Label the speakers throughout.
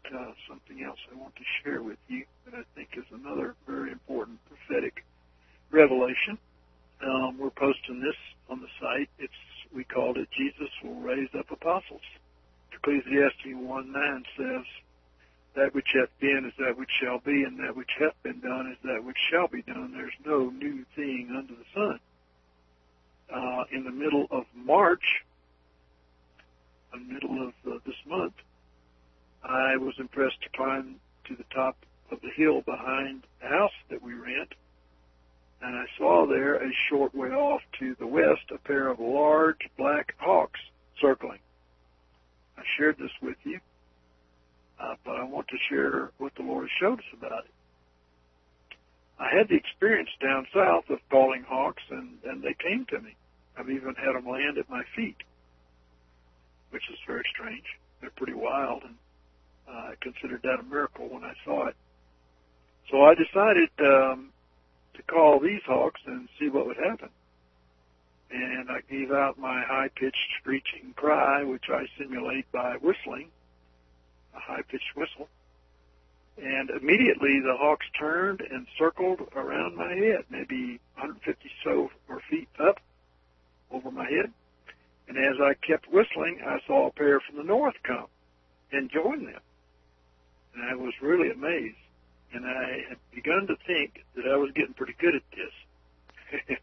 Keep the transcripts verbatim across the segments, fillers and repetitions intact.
Speaker 1: uh, something else I want to share with you that I think is another very important prophetic revelation. Um, we're posting this on the site. It's we called it Jesus Will Raise Up Apostles. Ecclesiastes one nine says, that which hath been is that which shall be, and that which hath been done is that which shall be done. There's no new thing under the sun. Uh, in the middle of March, in the middle of uh, this month, I was impressed to climb to the top of the hill behind the house that we rent, and I saw there a short way off to the west a pair of large black hawks circling. I shared this with you, uh, but I want to share what the Lord showed us about it. I had the experience down south of calling hawks, and, and they came to me. I've even had them land at my feet, which is very strange. They're pretty wild, and uh, I considered that a miracle when I saw it. So I decided um, to call these hawks and see what would happen. And I gave out my high-pitched screeching cry, which I simulate by whistling, a high-pitched whistle. And immediately the hawks turned and circled around my head, maybe one hundred fifty so or feet up over my head. And as I kept whistling, I saw a pair from the north come and join them. And I was really amazed. And I had begun to think that I was getting pretty good at this.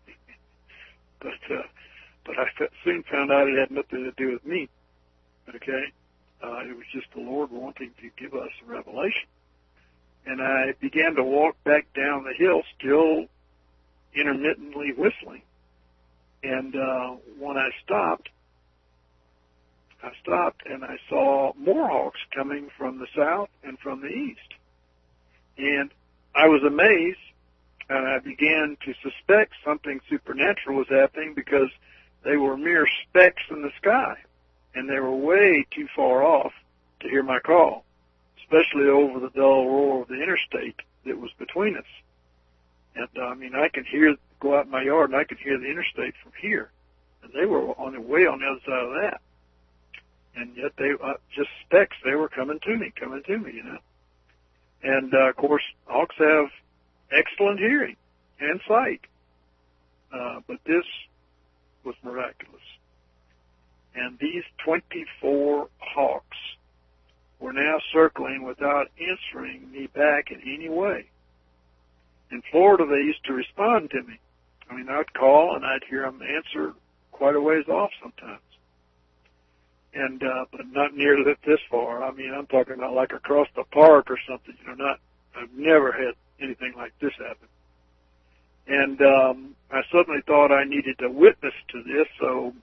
Speaker 1: but uh, but I soon found out it had nothing to do with me. Okay? Uh, it was just the Lord wanting to give us a revelation. And I began to walk back down the hill, still intermittently whistling. And uh, when I stopped, I stopped and I saw more hawks coming from the south and from the east. And I was amazed, and I began to suspect something supernatural was happening because they were mere specks in the sky, and they were way too far off to hear my call, especially over the dull roar of the interstate that was between us. And, uh, I mean, I could hear, go out in my yard, and I could hear the interstate from here, and they were on the way on the other side of that. And yet they, uh, just specks, they were coming to me, coming to me, you know. And, uh, of course, hawks have excellent hearing and sight. Uh, but this was miraculous. And these twenty-four hawks were now circling without answering me back in any way. In Florida, they used to respond to me. I mean, I'd call and I'd hear them answer quite a ways off sometimes. And, uh, but not nearly this far. I mean, I'm talking about like across the park or something, you know, not, I've never had anything like this happen. And, um, I suddenly thought I needed to witness to this, so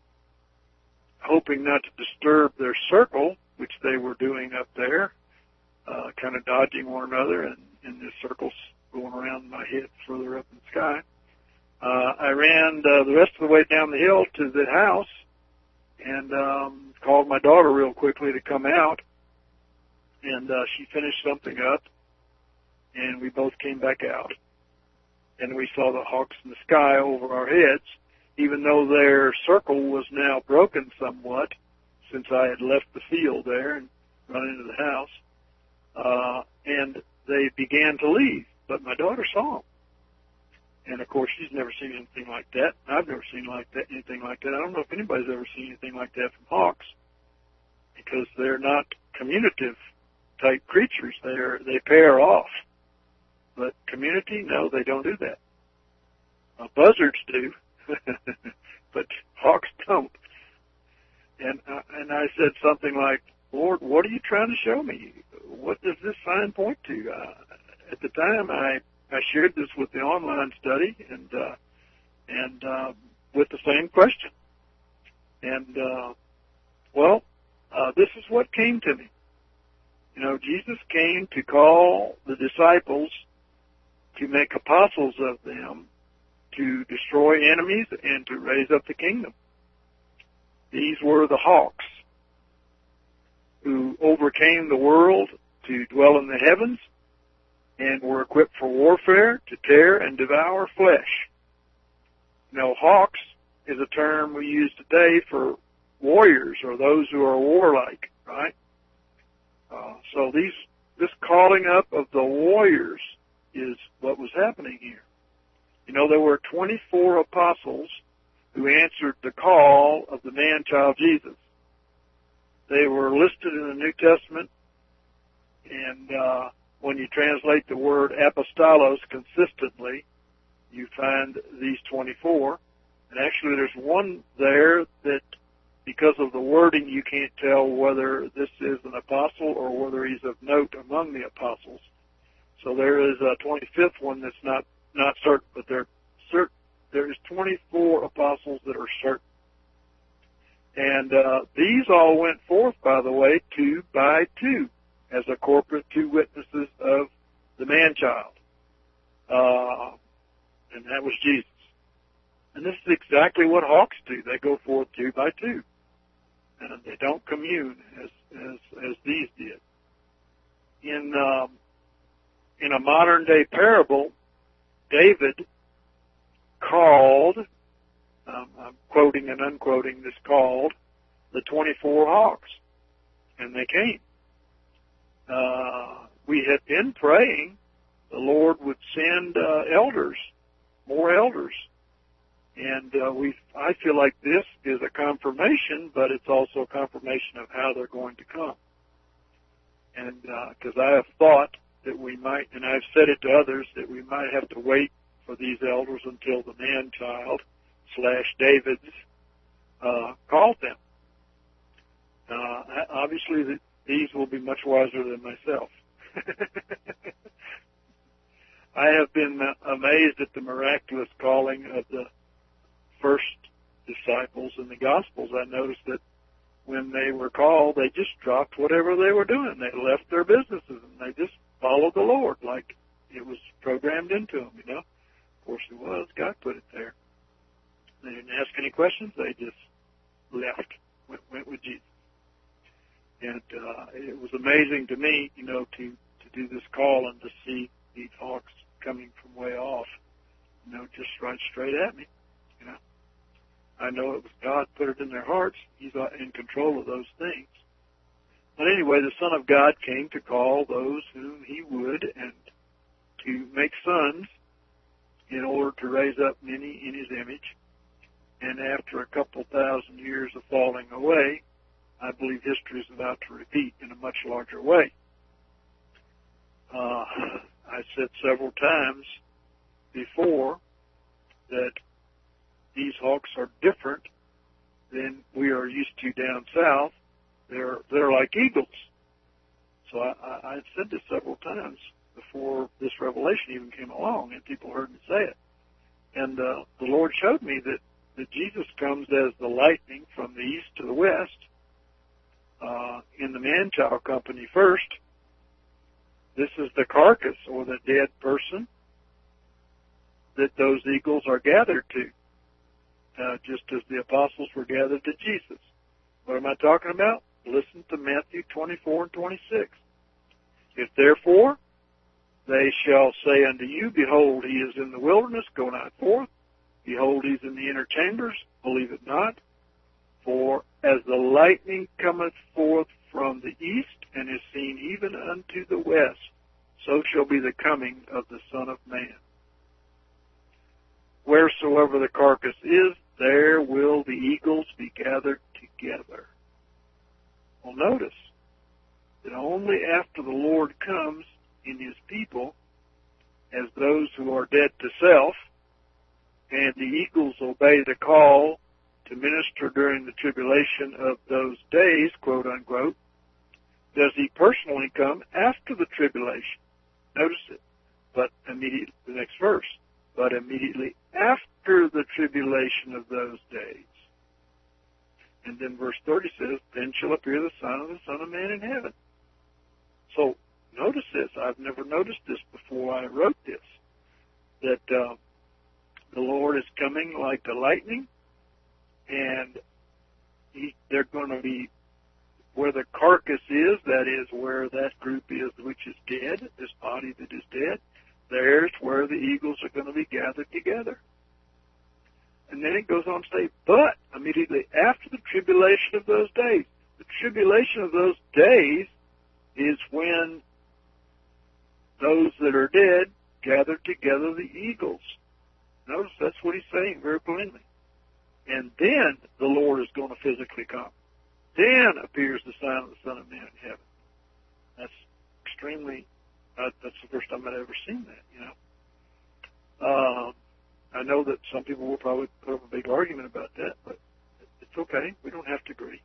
Speaker 1: hoping not to disturb their circle, which they were doing up there, uh, kind of dodging one another and in the circles going around my head further up in the sky. Uh, I ran uh, the rest of the way down the hill to the house, and um, called my daughter real quickly to come out, and uh, she finished something up, and we both came back out, and we saw the hawks in the sky over our heads, even though their circle was now broken somewhat, since I had left the field there and run into the house, uh, and they began to leave, but my daughter saw them. And, of course, she's never seen anything like that. I've never seen like that, anything like that. I don't know if anybody's ever seen anything like that from hawks, because they're not communicative-type creatures. They're, they pair off. But community, no, they don't do that. Uh, buzzards do, but hawks don't. And, uh, and I said something like, Lord, what are you trying to show me? What does this sign point to? Uh, at the time, I... I shared this with the online study and uh, and uh, with the same question. And, uh, well, uh, this is what came to me. You know, Jesus came to call the disciples to make apostles of them, to destroy enemies, and to raise up the kingdom. These were the hawks who overcame the world to dwell in the heavens, and were equipped for warfare to tear and devour flesh. Now, hawks is a term we use today for warriors or those who are warlike, right? Uh, So these, this calling up of the warriors is what was happening here. You know, there were twenty-four apostles who answered the call of the man-child Jesus. They were listed in the New Testament, and uh, when you translate the word apostolos consistently, you find these twenty-four. And actually there's one there that, because of the wording, you can't tell whether this is an apostle or whether he's of note among the apostles. So there is a twenty-fifth one that's not, not certain, but there, certain, there is twenty-four apostles that are certain. And uh, these all went forth, by the way, two by two, as a corporate two witnesses of the man-child. Uh, and that was Jesus. And this is exactly what hawks do. They go forth two by two. And they don't commune as as, as these did. In um, in a modern day parable, David called, um, I'm quoting and unquoting this, called the twenty-four hawks, and they came. Uh, we had been praying the Lord would send uh, elders, more elders. And uh, we, I feel like this is a confirmation, but it's also a confirmation of how they're going to come. And because uh, I have thought that we might, and I've said it to others, that we might have to wait for these elders until the man-child slash David's uh, called them. Uh, obviously, the, these will be much wiser than myself. I have been amazed at the miraculous calling of the first disciples in the Gospels. I noticed that when they were called, they just dropped whatever they were doing. They left their businesses and they just followed the Lord like it was programmed into them, you know. Of course it was. God put it there. They didn't ask any questions. They just left, went, went with Jesus. And uh, it was amazing to me, you know, to, to do this call and to see these hawks coming from way off, you know, just right straight at me, you know. I know it was God put it in their hearts. He's in control of those things. But anyway, the Son of God came to call those whom he would and to make sons in order to raise up many in his image. And after a couple thousand years of falling away, I believe history is about to repeat in a much larger way. Uh, I said several times before that these hawks are different than we are used to down south. They're they're like eagles. So I, I, I said this several times before this revelation even came along, and people heard me say it. And uh, the Lord showed me that, that Jesus comes as the lightning from the east to the west, uh, in the man-child company first. This is the carcass or the dead person that those eagles are gathered to. Uh, just as the apostles were gathered to Jesus. What am I talking about? Listen to Matthew twenty-four and twenty-six. If therefore they shall say unto you, behold, he is in the wilderness, go not forth. Behold, he is in the inner chambers, believe it not. For as the lightning cometh forth from the east, and is seen even unto the west, so shall be the coming of the Son of Man. Wheresoever the carcass is, there will the eagles be gathered together. Well, notice that only after the Lord comes in his people as those who are dead to self, and the eagles obey the call to minister during the tribulation of those days, quote unquote, does he personally come after the tribulation. Notice it. But immediately, the next verse, but immediately after the tribulation of those days. And then verse thirty says, then shall appear the Son of the Son of Man in heaven. So notice this. I've never noticed this before I wrote this, that uh, the Lord is coming like the lightning, and he, they're going to be where the carcass is, that is where that group is which is dead, this body that is dead. There's where the eagles are going to be gathered together. And then it goes on to say, but immediately after the tribulation of those days. The tribulation of those days is when those that are dead gather together the eagles. Notice that's what he's saying very plainly. And then the Lord is going to physically come. Then appears the sign of the Son of Man in heaven. That's extremely, uh, that's the first time I've ever seen that, you know. Uh, I know that some people will probably put up a big argument about that, but it's okay. We don't have to agree.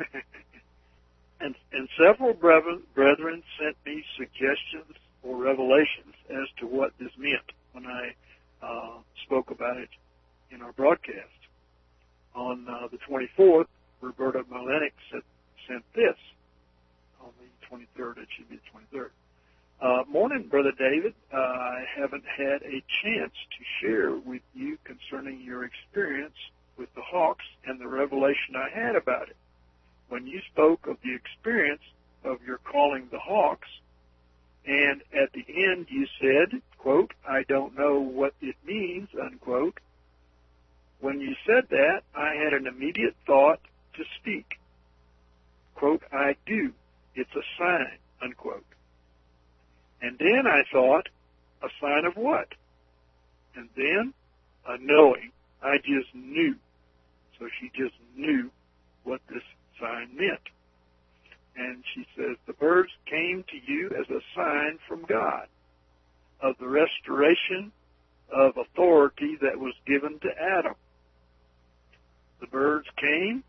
Speaker 1: and, and several brethren, brethren sent me suggestions or revelations as to what this meant when I uh, spoke about it in our broadcast. On uh, the twenty-fourth, Roberta Malenik sent, sent this. On the twenty-third, it should be the twenty-third. Uh, morning, Brother David. Uh, I haven't had a chance to share with you concerning your experience with the Hawks and the revelation I had about it. When you spoke of the experience of your calling the Hawks, and at the end you said, quote, I don't know what it means, unquote. When you said that, I had an immediate thought to speak. Quote, I do. It's a sign, unquote. And then I thought, a sign of what? And then a knowing. I just knew. So she just knew what this sign meant. And she says, the birds came to you as a sign from God of the restoration of authority that was given to Adam. The birds came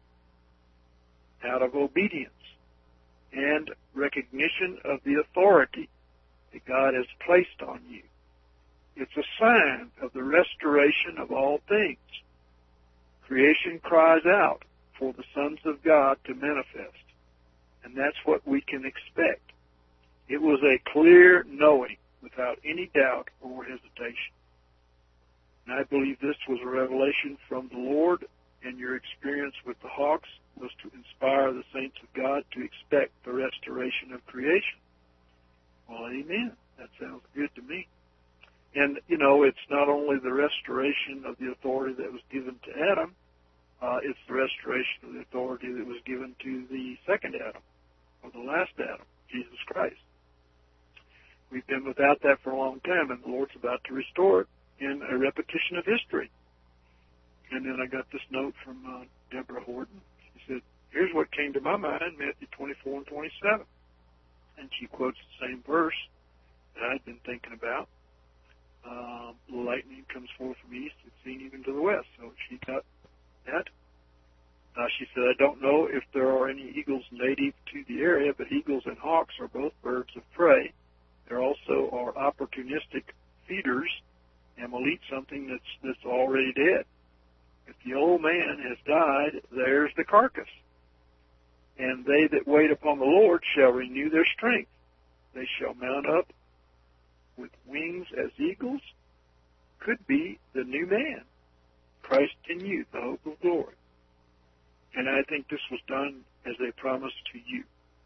Speaker 1: out of obedience and recognition of the authority that God has placed on you. It's a sign of the restoration of all things. Creation cries out for the sons of God to manifest, and that's what we can expect. It was a clear knowing without any doubt or hesitation. And I believe this was a revelation from the Lord, and your experience with the Hawks was to inspire the saints of God to expect the restoration of creation. Well, amen. That sounds good to me. And, you know, it's not only the restoration of the authority that was given to Adam, uh, it's the restoration of the authority that was given to the second Adam, or the last Adam, Jesus Christ. We've been without that for a long time, and the Lord's about to restore it in a repetition of history. And then I got this note from uh, Deborah Horton. She said, here's what came to my mind, Matthew twenty-four and twenty-seven. And she quotes the same verse that I'd been thinking about. Um, lightning comes forth from east, it's seen even to the west. So she got that. Uh, she said, I don't know if there are any eagles native to the area, but eagles and hawks are both birds of prey. There also are opportunistic feeders and will eat something that's, that's already dead. If the old man has died, there's the carcass. And they that wait upon the Lord shall renew their strength. They shall mount up with wings as eagles. Could be the new man, Christ in you, the hope of glory. And I think this was done as a promise to you.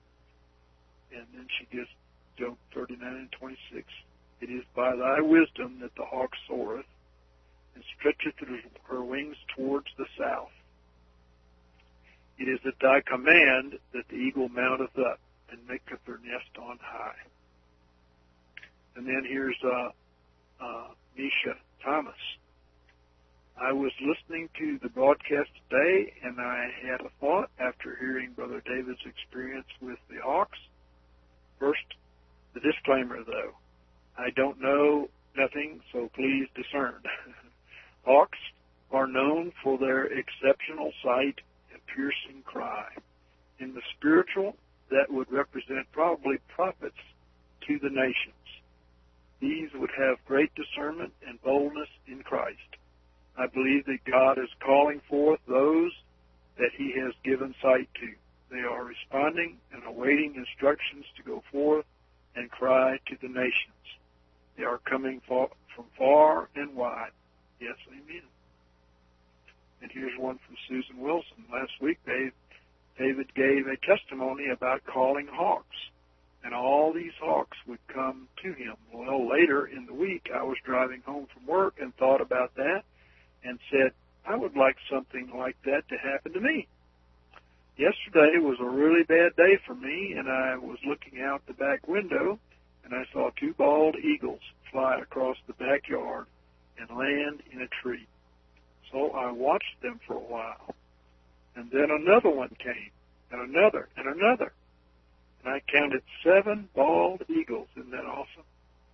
Speaker 1: And then she gives Job thirty-nine and twenty-six. It is by thy wisdom that the hawk soareth, and stretcheth her wings towards the south. It is at thy command that the eagle mounteth up, and maketh her nest on high. And then here's uh, uh, Misha Thomas. I was listening to the broadcast today, and I had a thought after hearing Brother David's experience with the Hawks. First, the disclaimer, though. I don't know nothing, so please discern. Hawks are known for their exceptional sight and piercing cry. In the spiritual, that would represent probably prophets to the nations. These would have great discernment and boldness in Christ. I believe that God is calling forth those that he has given sight to. They are responding and awaiting instructions to go forth and cry to the nations. They are coming from far and wide. Yes, amen. And here's one from Susan Wilson. Last week, Dave, David gave a testimony about calling hawks, and all these hawks would come to him. Well, later in the week, I was driving home from work and thought about that and said, I would like something like that to happen to me. Yesterday was a really bad day for me, and I was looking out the back window, and I saw two bald eagles fly across the backyard and land in a tree. So I watched them for a while, and then another one came, and another, and another. And I counted seven bald eagles. Isn't that awesome?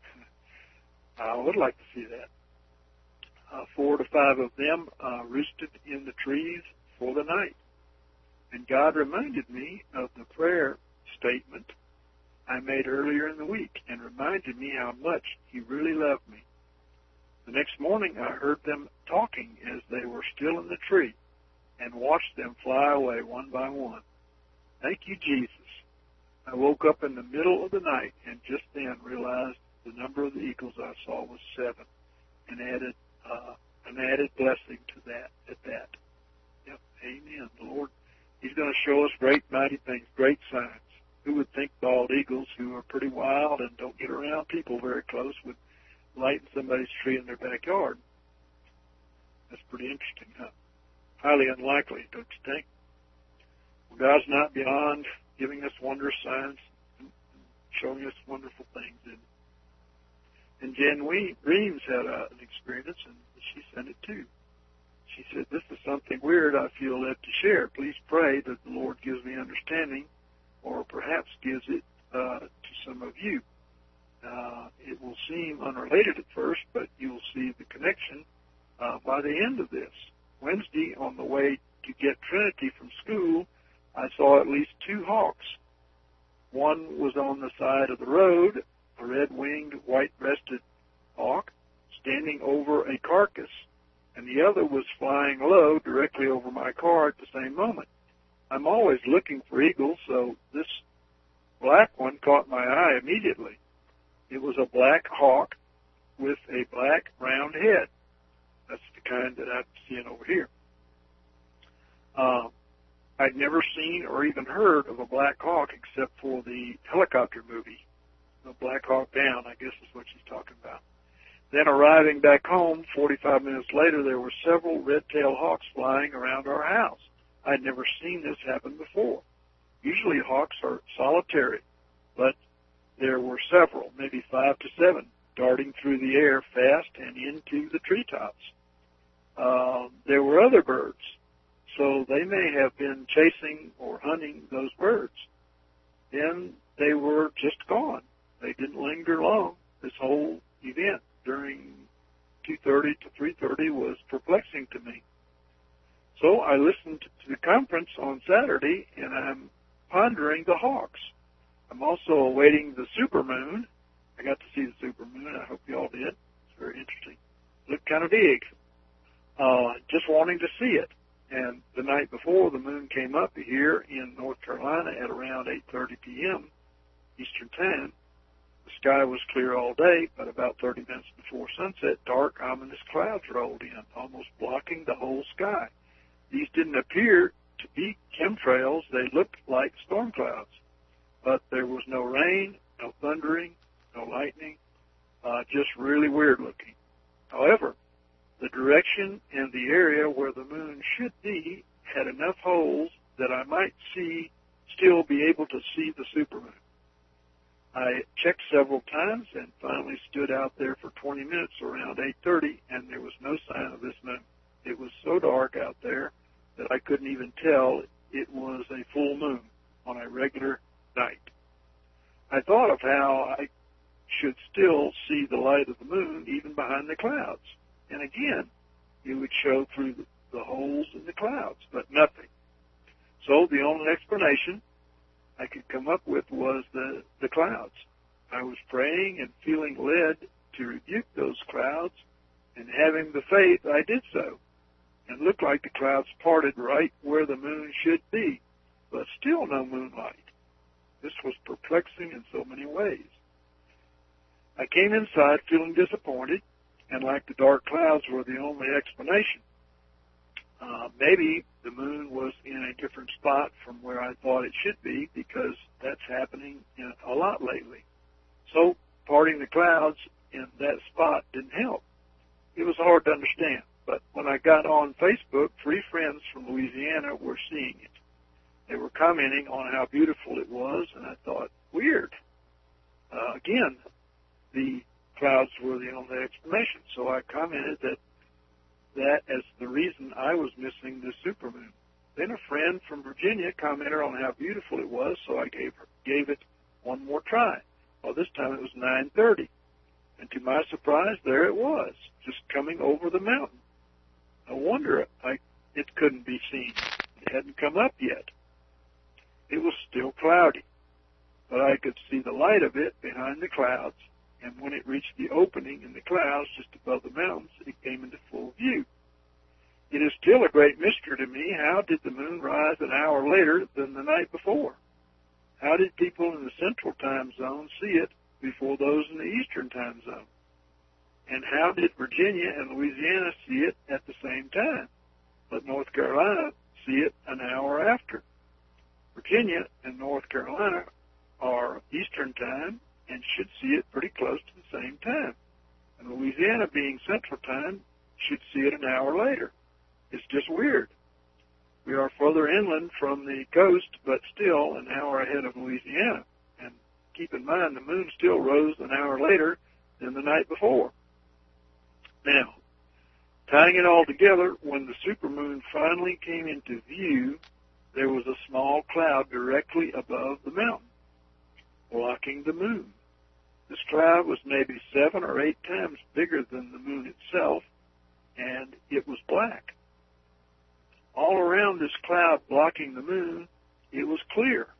Speaker 1: I would like to see that. Uh, four to five of them uh, roosted in the trees for the night. And God reminded me of the prayer statement I made earlier in the week and reminded me how much He really loved me. The next morning I heard them talking as they were still in the tree and watched them fly away one by one. Thank you, Jesus. I woke up in the middle of the night and just then realized the number of the eagles I saw was seven, and added uh, an added blessing to that. At that, yep, amen. The Lord, He's going to show us great, mighty things, great signs. Who would think bald eagles, who are pretty wild and don't get around people very close, would lighten somebody's tree in their backyard? That's pretty interesting, huh? Highly unlikely, don't you think? Well, God's not beyond giving us wondrous signs and showing us wonderful things. And, and Jan Reams had a, an experience, and she sent it too. She said, this is something weird I feel led to share. Please pray that the Lord gives me understanding, or perhaps gives it uh, to some of you. Uh, it will seem unrelated at first, but you will see the connection uh, by the end of this. Wednesday, on the way to get Trinity from school, I saw at least two hawks. One was on the side of the road, a red-winged, white-breasted hawk, standing over a carcass, and the other was flying low directly over my car at the same moment. I'm always looking for eagles, so this black one caught my eye immediately. It was a black hawk with a black round head. That's the kind that I'm seeing over here. Uh, I'd never seen or even heard of a Black Hawk except for the helicopter movie, the Black Hawk Down, I guess is what she's talking about. Then arriving back home, forty-five minutes later, there were several red-tailed hawks flying around our house. I'd never seen this happen before. Usually hawks are solitary, but there were several, maybe five to seven, darting through the air fast and into the treetops. Uh, there were other birds, so they may have been chasing or hunting those birds. Then they were just gone. They didn't linger long. This whole event during two thirty to three thirty was perplexing to me. So I listened to the conference on Saturday, and I'm pondering the hawks. I'm also awaiting the supermoon. I got to see the supermoon. I hope you all did. It's very interesting. Looked kind of big. Uh, just wanting to see it. And the night before, the moon came up here in North Carolina at around eight thirty p.m. Eastern Time. The sky was clear all day, but about thirty minutes before sunset, dark, ominous clouds rolled in, almost blocking the whole sky. These didn't appear to be chemtrails. They looked like storm clouds. But there was no rain, no thundering, no lightning, uh, just really weird looking. However, the direction and the area where the moon should be had enough holes that I might see, still be able to see the supermoon. I checked several times and finally stood out there for twenty minutes around eight thirty, and there was no sign of this moon. It was so dark out there that I couldn't even tell it was a full moon on a regular night. I thought of how I should still see the light of the moon even behind the clouds. And again, it would show through the, the holes in the clouds, but nothing. So the only explanation I could come up with was the, the clouds. I was praying and feeling led to rebuke those clouds, and having the faith, I did so. And looked like the clouds parted right where the moon should be, but still no moonlight. This was perplexing in so many ways. I came inside feeling disappointed, and like the dark clouds were the only explanation. Uh, maybe the moon was in a different spot from where I thought it should be, because that's happening in a lot lately. So parting the clouds in that spot didn't help. It was hard to understand, but when I got on Facebook, three friends from Louisiana were seeing it. they were commenting on how beautiful it was, and I thought, weird. Uh, again, the clouds were the only explanation, so I commented that that as the reason I was missing the supermoon. Then a friend from Virginia commented on how beautiful it was, so I gave her, gave it one more try. Well, this time it was nine thirty, and to my surprise, there it was, just coming over the mountain. No wonder I, it couldn't be seen. It hadn't come up yet. It was still cloudy, but I could see the light of it behind the clouds, and when it reached the opening in the clouds just above the mountains, it came into full view. It is still a great mystery to me. How did the moon rise an hour later than the night before? How did people in the central time zone see it before those in the eastern time zone? And how did Virginia and Louisiana see it at the same time, but North Carolina see it an hour after? Virginia and North Carolina are Eastern time and should see it pretty close to the same time. And Louisiana, being Central time, should see it an hour later. It's just weird. We are further inland from the coast, but still an hour ahead of Louisiana. And keep in mind, the moon still rose an hour later than the night before. Now, tying it all together, when the supermoon finally came into view, there was a small cloud directly above the mountain, blocking the moon. This cloud was maybe seven or eight times bigger than the moon itself, and it was black. All around this cloud blocking the moon, it was clear.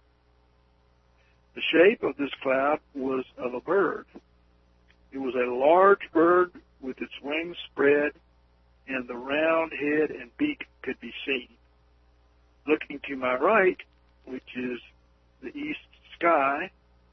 Speaker 1: The shape of this cloud was of a bird. It was a large bird with its wings spread, and the round head and beak could be seen. Looking to my right, which is the east sky,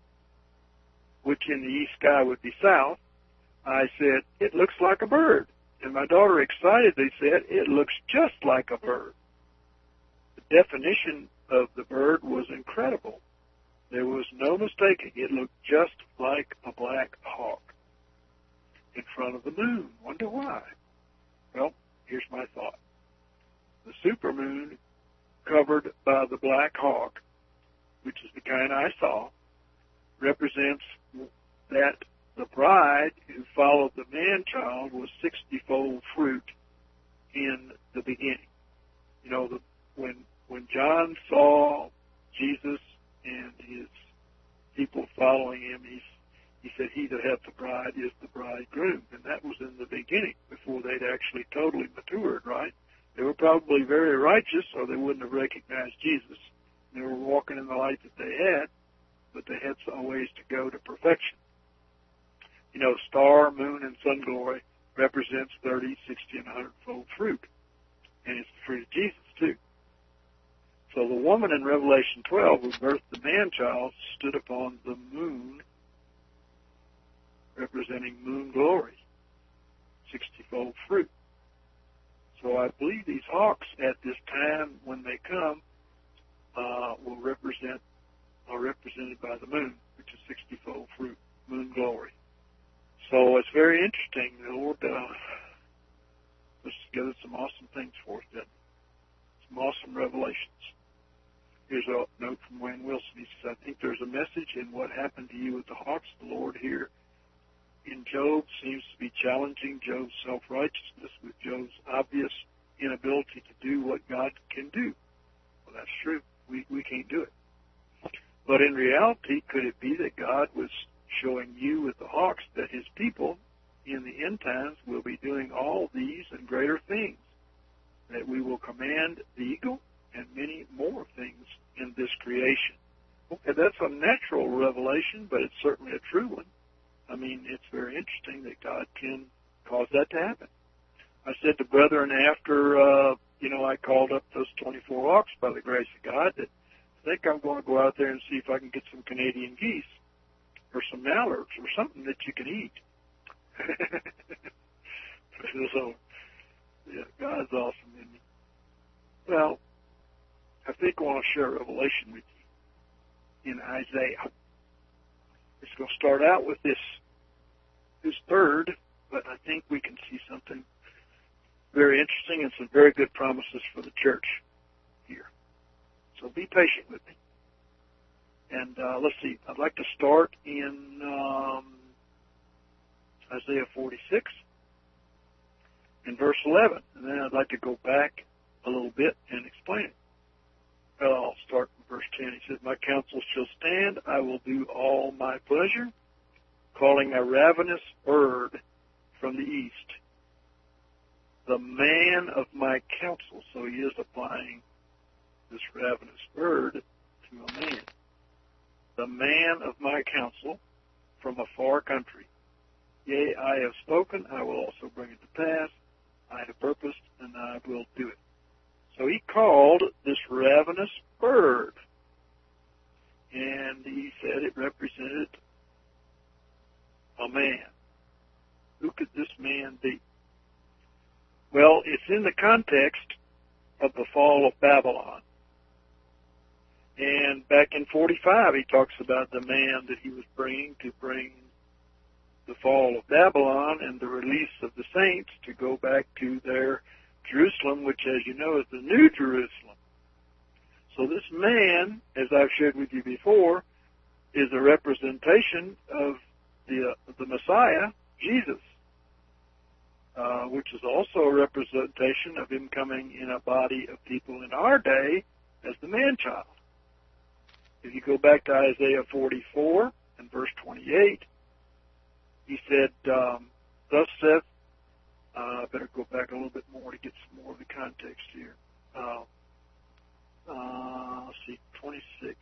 Speaker 1: which in the east sky would be south, I said, it looks like a bird. And my daughter excitedly said, it looks just like a bird. The definition of the bird was incredible. There was no mistaking. It looked just like a black hawk in front of the moon. Wonder why? Well, here's my thought. The supermoon covered by the black hawk, which is the kind I saw, represents that the bride who followed the man-child was sixty-fold fruit in the beginning. You know, the, when when John saw Jesus and his people following him, he, he said, he that hath the bride is the bridegroom. And that was in the beginning, before they'd actually totally matured, right? They were probably very righteous, or they wouldn't have recognized Jesus. They were walking in the light that they had, but they had some ways to go to perfection. You know, star, moon, and sun glory represents thirty, sixty, and one hundred-fold fruit. And it's the fruit of Jesus, too. So the woman in Revelation twelve, who birthed the man-child, stood upon the moon, representing moon glory, sixty-fold fruit. So I believe these hawks at this time, when they come, uh, will represent, are represented by the moon, which is sixty-fold fruit, moon glory. So it's very interesting. The Lord uh, puts together some awesome things for us, doesn't he? Some awesome revelations. Here's a note from Wayne Wilson. He says, I think there's a message in what happened to you with the hawks. The Lord here in Job seems to be challenging Job's self-righteousness with Job's obvious inability to do what God can do. Well, that's true. We, we can't do it. But in reality, could it be that God was showing you with the hawks that his people in the end times will be doing all these and greater things, that we will command the eagle and many more things in this creation? Okay, that's a natural revelation, but it's certainly a true one. I mean, it's very interesting that God can cause that to happen. I said to brethren after, uh, you know, I called up those twenty-four hawks by the grace of God, that I think I'm going to go out there and see if I can get some Canadian geese or some mallards or something that you can eat. So, yeah, God's awesome, isn't he? Well, I think I want to share a revelation with you in Isaiah. It's going to start out with this, this bird, but I think we can see something very interesting and some very good promises for the church here. So be patient with me. And uh, let's see, I'd like to start in um, Isaiah forty-six, in verse eleven. And then I'd like to go back a little bit and explain it. Well, I'll start in verse ten. He says, my counsel shall stand, I will do all my pleasure, calling a ravenous bird from the east, the man of my counsel. So he is applying this ravenous bird to a man. The man of my counsel from a far country. Yea, I have spoken, I will also bring it to pass. I have purposed, and I will do it. So he called this ravenous bird, and he said it represented a man. Who could this man be? Well, it's in the context of the fall of Babylon. And back in forty-five, he talks about the man that he was bringing to bring the fall of Babylon and the release of the saints to go back to their Jerusalem, which, as you know, is the New Jerusalem. So this man, as I've shared with you before, is a representation of the, uh, the Messiah, Jesus, uh, which is also a representation of him coming in a body of people in our day as the man-child. If you go back to Isaiah forty-four and verse twenty-eight, he said, um, thus saith, I uh, better go back a little bit more to get some more of the context here. Uh, uh, let's see, twenty-six.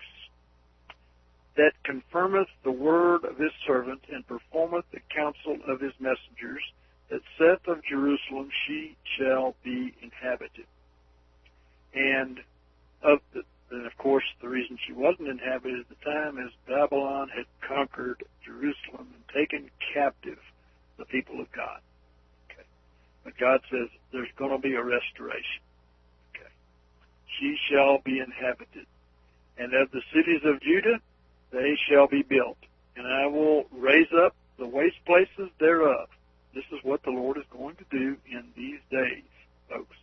Speaker 1: That confirmeth the word of his servant, and performeth the counsel of his messengers, that saith of Jerusalem, she shall be inhabited. And of the And, of course, the reason she wasn't inhabited at the time is Babylon had conquered Jerusalem and taken captive the people of God. Okay. But God says there's going to be a restoration. Okay. She shall be inhabited. And of the cities of Judah, they shall be built. And I will raise up the waste places thereof. This is what the Lord is going to do in these days, folks.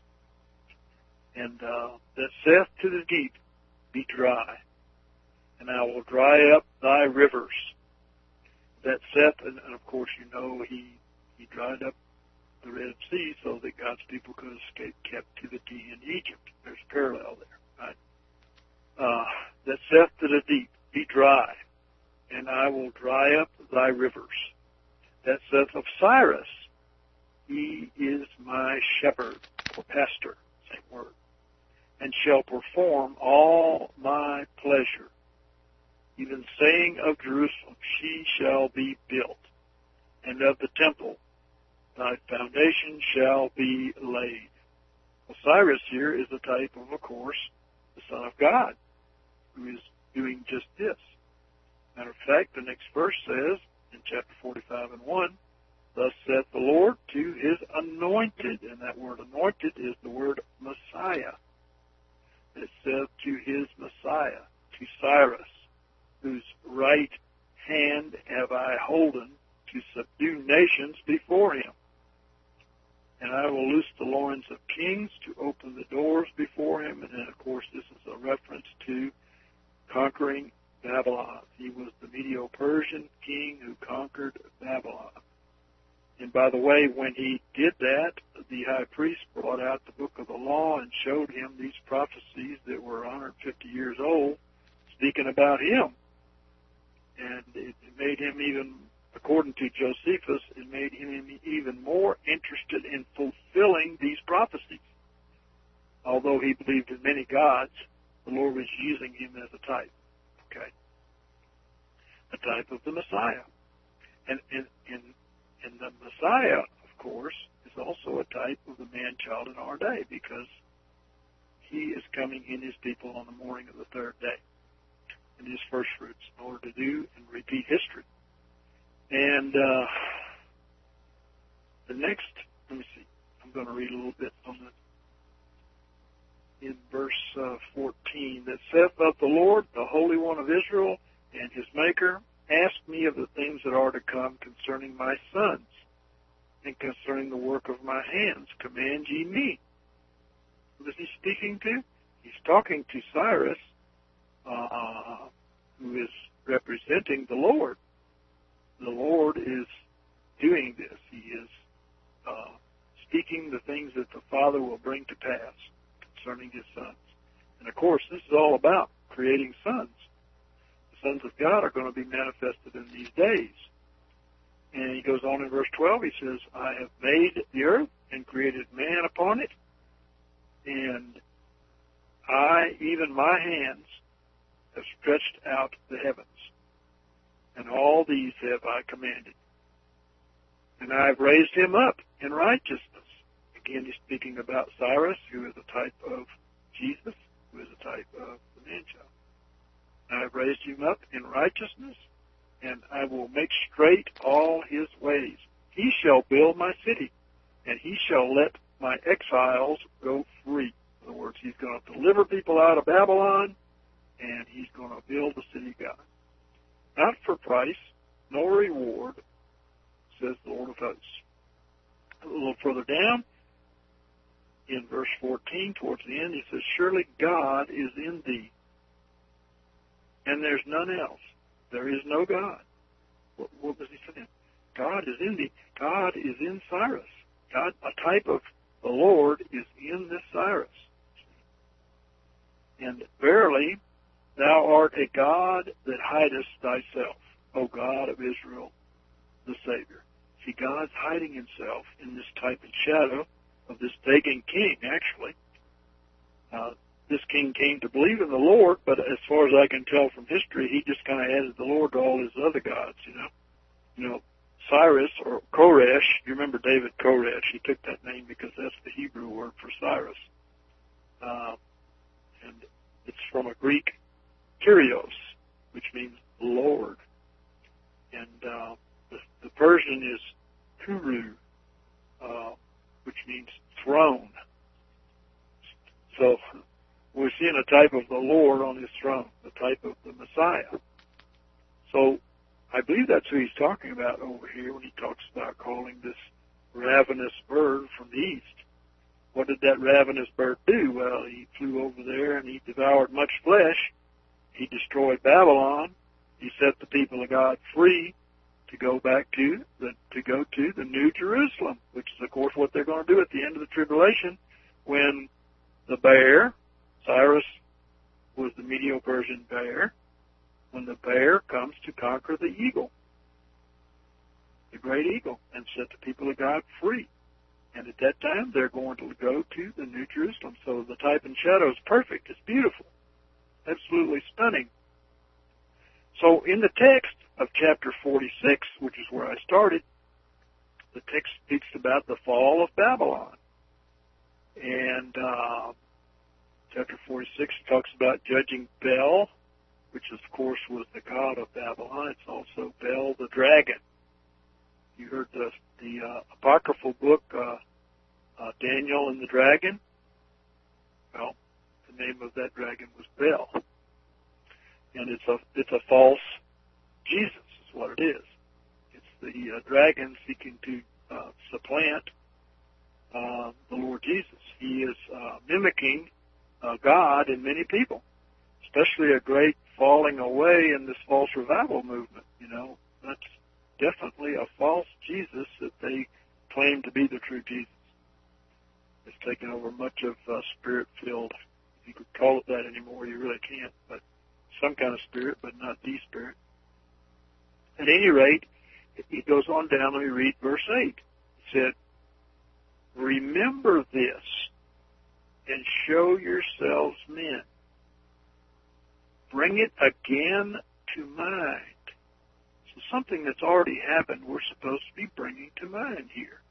Speaker 1: And uh, that saith to the deep, be dry, and I will dry up thy rivers. That saith, and, and of course you know he, he dried up the Red Sea so that God's people could escape captivity in Egypt. There's a parallel there, right? Uh, that saith to the deep, be dry, and I will dry up thy rivers. That saith of Cyrus, he is my shepherd, or pastor, same word, and shall perform all my pleasure. Even saying of Jerusalem, she shall be built, and of the temple, thy foundation shall be laid. Well, Cyrus here is a type of, of course, the Son of God, who is doing just this. Matter of fact, the next verse says, in chapter forty-five and one, thus saith the Lord to his anointed, and that word anointed is the word Messiah. It says to his Messiah, to Cyrus, whose right hand have I holden to subdue nations before him. And I will loose the loins of kings to open the doors before him. And then, of course, this is a reference to conquering Babylon. He was the Medo-Persian king who conquered Babylon. And by the way, when he did that, the high priest brought out the book of the law and showed him these prophecies that were one hundred fifty years old, speaking about him. And it made him even, according to Josephus, it made him even more interested in fulfilling these prophecies. Although he believed in many gods, the Lord was using him as a type. Okay? A type of the Messiah. And, and, and And the Messiah, of course, is also a type of the man-child in our day, because he is coming in his people on the morning of the third day in his first fruits in order to do and repeat history. And uh, the next, let me see, I'm going to read a little bit from the, in verse uh, fourteen, that saith of the Lord, the Holy One of Israel, and his Maker, ask me of the things that are to come concerning my sons, and concerning the work of my hands. Command ye me. Who is he speaking to? He's talking to Cyrus uh, who is representing the Lord. The Lord is doing this. He is uh, speaking the things that the Father will bring to pass concerning his sons. And of course, this is all about creating sons. The sons of God are going to be manifested in these days. And he goes on in verse twelve, he says, I have made the earth and created man upon it, and I, even my hands, have stretched out the heavens, and all these have I commanded. And I have raised him up in righteousness. Again, he's speaking about Cyrus, who is a type of Jesus, who is a type of the man-child. I have raised him up in righteousness, and I will make straight all his ways. He shall build my city, and he shall let my exiles go free. In other words, he's going to deliver people out of Babylon, and he's going to build the city of God. Not for price, nor reward, says the Lord of hosts. A little further down, in verse fourteen, towards the end, he says, surely God is in thee, and there's none else. There is no God. What, what was he saying? God is in thee. God is in Cyrus. God, a type of the Lord, is in this Cyrus. And verily, thou art a God that hidest thyself, O God of Israel, the Savior. See, God's hiding himself in this type and shadow of this pagan king, actually. Uh, this king came to believe in the Lord, but as far as I can tell from history, he just kind of added the Lord to all his other gods, you know. You know, Cyrus, or Koresh, you remember David Koresh, he took that name because that's the Hebrew word for Cyrus. Uh, and it's from a Greek Kyrios, which means Lord. And uh, the, the Persian is Kuru, uh, which means throne. So we're seeing a type of the Lord on his throne, the type of the Messiah. So I believe that's who he's talking about over here when he talks about calling this ravenous bird from the east. What did that ravenous bird do? Well, he flew over there and he devoured much flesh. He destroyed Babylon. He set the people of God free to go back to the to go to the New Jerusalem, which is, of course, what they're going to do at the end of the tribulation when the bear, Cyrus was the Medo-Persian bear, when the bear comes to conquer the eagle, the great eagle, and set the people of God free. And at that time, they're going to go to the New Jerusalem. So the type and shadow is perfect. It's beautiful. Absolutely stunning. So in the text of chapter forty-six, which is where I started, the text speaks about the fall of Babylon. And uh, chapter forty-six talks about judging Bel, which of course was the god of Babylon. It's also Bel the dragon. You heard the, the uh, apocryphal book, uh, uh, Daniel and the Dragon? Well, the name of that dragon was Bel. And it's a it's a false Jesus is what it is. It's the uh, dragon seeking to uh, supplant uh, the Lord Jesus. He is uh, mimicking uh, God in many people, especially a great falling away in this false revival movement. You know, that's definitely a false Jesus that they claim to be the true Jesus. It's taken over much of uh, spirit-filled. If you could call it that anymore, you really can't, but some kind of spirit, but not the spirit. At any rate, he goes on down. Let me read verse eight. He said, remember this and show yourselves men. Bring it again to mind. So something that's already happened, we're supposed to be bringing to mind here.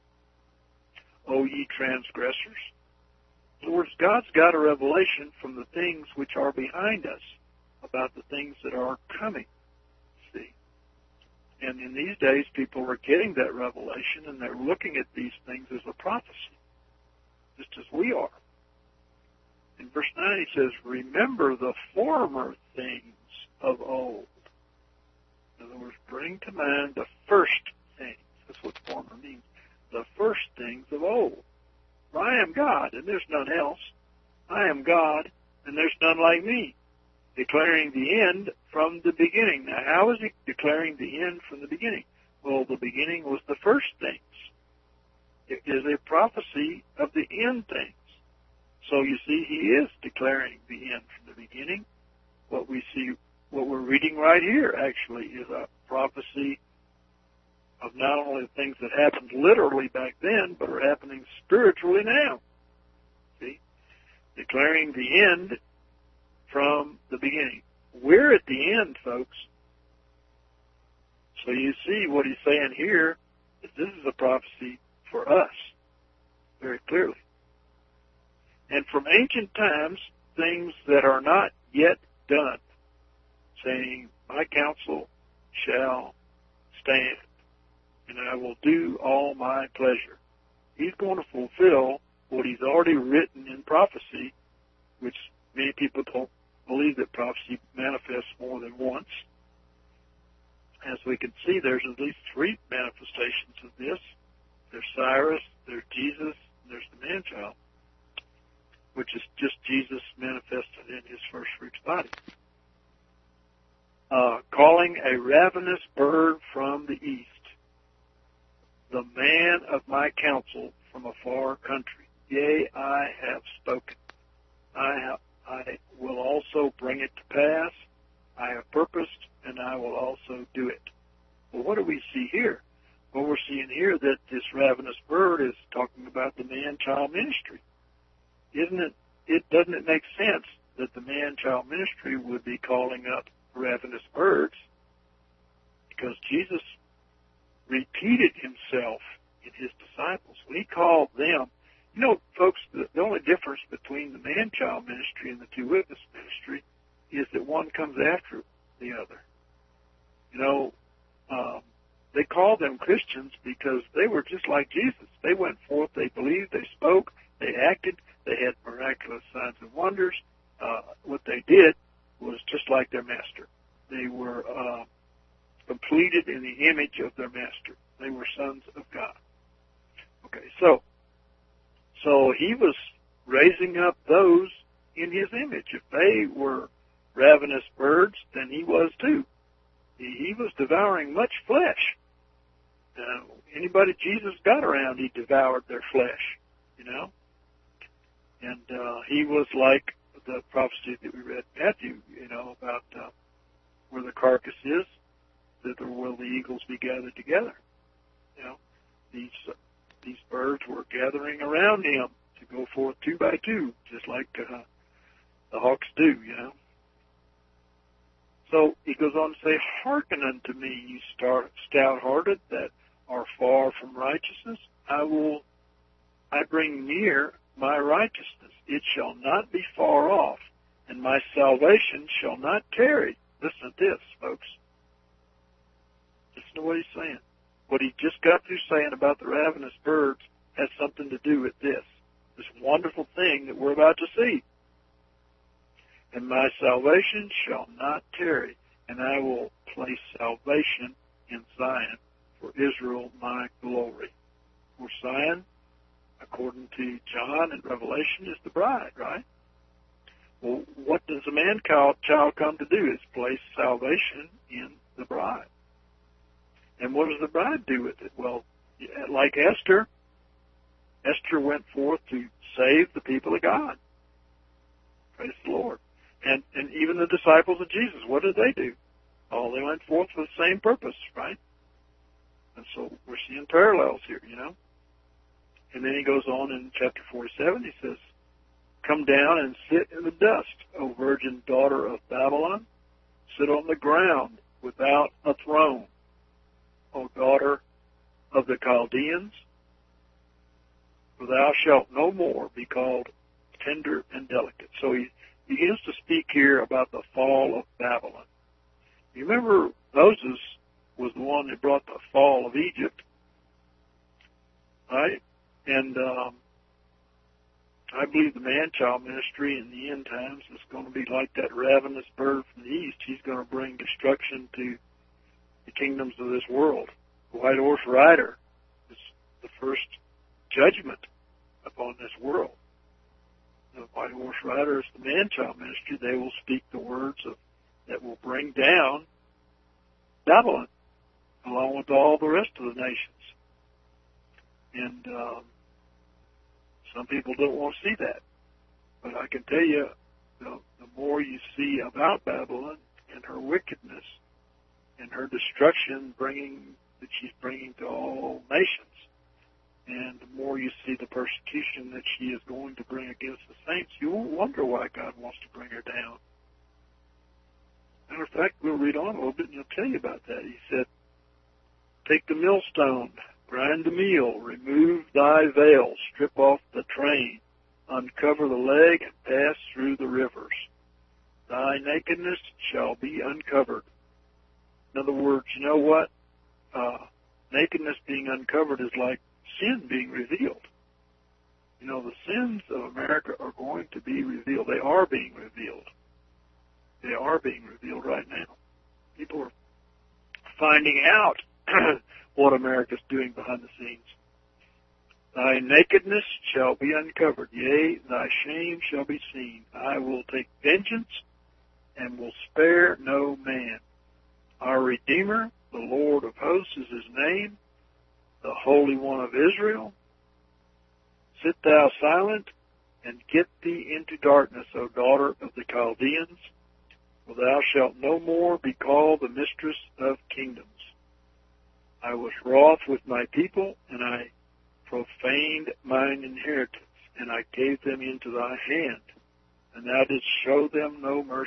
Speaker 1: O ye transgressors. In other words, God's got a revelation from the things which are behind us about the things that are coming. See? And in these days, people are getting that revelation, and they're looking at these things as a prophecy, just as we are. In verse nine, he says, remember the former things of old. In other words, bring to mind the first things. That's what former means. The first things of old. For I am God, and there's none else. I am God, and there's none like me. declaring the end from the beginning. Now, how is he declaring the end from the beginning? Well, the beginning was the first things. It is a prophecy of the end things. So you see, he is declaring the end from the beginning. What we see, what we're reading right here, actually, is a prophecy of not only the things that happened literally back then, but are happening spiritually now. See? Declaring the end from the beginning. We're at the end, folks. So you see what he's saying here is this is a prophecy for us, very clearly. And from ancient times, things that are not yet done, saying, my counsel shall stand, and I will do all my pleasure. He's going to fulfill what he's already written in prophecy, which many people don't believe that prophecy manifests more than once. As we can see, there's at least three manifestations of this. There's Cyrus, there's Jesus, and there's the man-child, which is just Jesus manifested in his first fruits body. Uh, calling a ravenous bird from the east, the man of my counsel from a far country. Yea, I have spoken. I have, I will also bring it to pass. I have purposed, and I will also do it. Well, what do we see here? Well, we're seeing here that this ravenous bird is talking about the man-child ministry. Isn't it? It doesn't it make sense that the man-child ministry would be calling up ravenous birds? Because Jesus repeated himself in his disciples. When he called them, you know, folks, the, the only difference between the man-child ministry and the two witness ministry is that one comes after the other. You know, um, they called them Christians because they were just like Jesus. They went forth, they believed, they spoke, they acted, they had miraculous signs and wonders. Uh, what they did was just like their master. They were uh, completed in the image of their master. They were sons of God. Okay, so so he was raising up those in his image. If they were ravenous birds, then he was too. He, he was devouring much flesh. Uh, anybody Jesus got around, he devoured their flesh, you know. And uh, he was like the prophecy that we read in Matthew, you know, about uh, where the carcass is, thither will the eagles be gathered together. You know, these uh, these birds were gathering around him to go forth two by two, just like uh, the hawks do, you know. So he goes on to say, hearken unto me, you stout-hearted that are far from righteousness. I will, I bring near my righteousness. It shall not be far off, and my salvation shall not tarry. Listen to this, folks. Listen to what he's saying. What he just got through saying about the ravenous birds has something to do with this, this wonderful thing that we're about to see. And my salvation shall not tarry, and I will place salvation in Zion for Israel, my glory. For Zion, according to John and Revelation, is the bride, right? Well, what does a man-child come to do? Is place salvation in the bride. And what does the bride do with it? Well, like Esther, Esther went forth to save the people of God. Praise the Lord. And and even the disciples of Jesus, what did they do? Oh, they went forth for the same purpose, right? And so we're seeing parallels here, you know. And then he goes on in chapter forty-seven, he says, come down and sit in the dust, O virgin daughter of Babylon. Sit on the ground without a throne, O daughter of the Chaldeans. For thou shalt no more be called tender and delicate. So he begins to speak here about the fall of Babylon. You remember Moses was the one that brought the fall of Egypt, right? And um, I believe the man-child ministry in the end times is going to be like that ravenous bird from the east. He's going to bring destruction to the kingdoms of this world. The white horse rider is the first judgment upon this world. the White Horse Riders, the man-child ministry, they will speak the words of that will bring down Babylon, along with all the rest of the nations. And um, some people don't want to see that. But I can tell you, the, the more you see about Babylon and her wickedness and her destruction bringing that she's bringing to all nations, and the more you see the persecution that she is going to bring against the saints, you won't wonder why God wants to bring her down. Matter of fact, we'll read on a little bit and he'll tell you about that. He said, take the millstone, grind the meal, remove thy veil, strip off the train, uncover the leg, and pass through the rivers. Thy nakedness shall be uncovered. In other words, you know what? Uh, nakedness being uncovered is like sin being revealed. You know, the sins of America are going to be revealed. They are being revealed. They are being revealed right now. People are finding out what America's doing behind the scenes. Thy nakedness shall be uncovered, yea, thy shame shall be seen. I will take vengeance and will spare no man. Our Redeemer, the Lord of hosts is his name, the Holy One of Israel. Sit thou silent and get thee into darkness, O daughter of the Chaldeans, for thou shalt no more be called the mistress of kingdoms. I was wroth with my people, and I profaned mine inheritance, and I gave them into thy hand, and thou didst show them no mercy.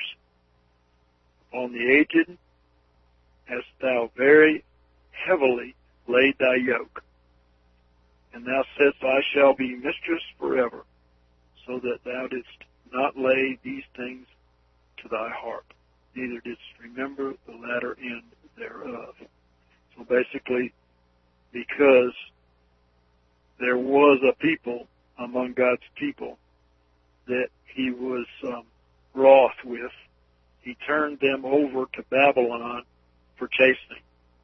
Speaker 1: Upon the aged hast thou very heavily laid thy yoke, and thou saidst, I shall be mistress forever, so that thou didst not lay these things to thy heart, neither didst remember the latter end thereof. So basically, because there was a people among God's people that he was um, wroth with, he turned them over to Babylon for chastening.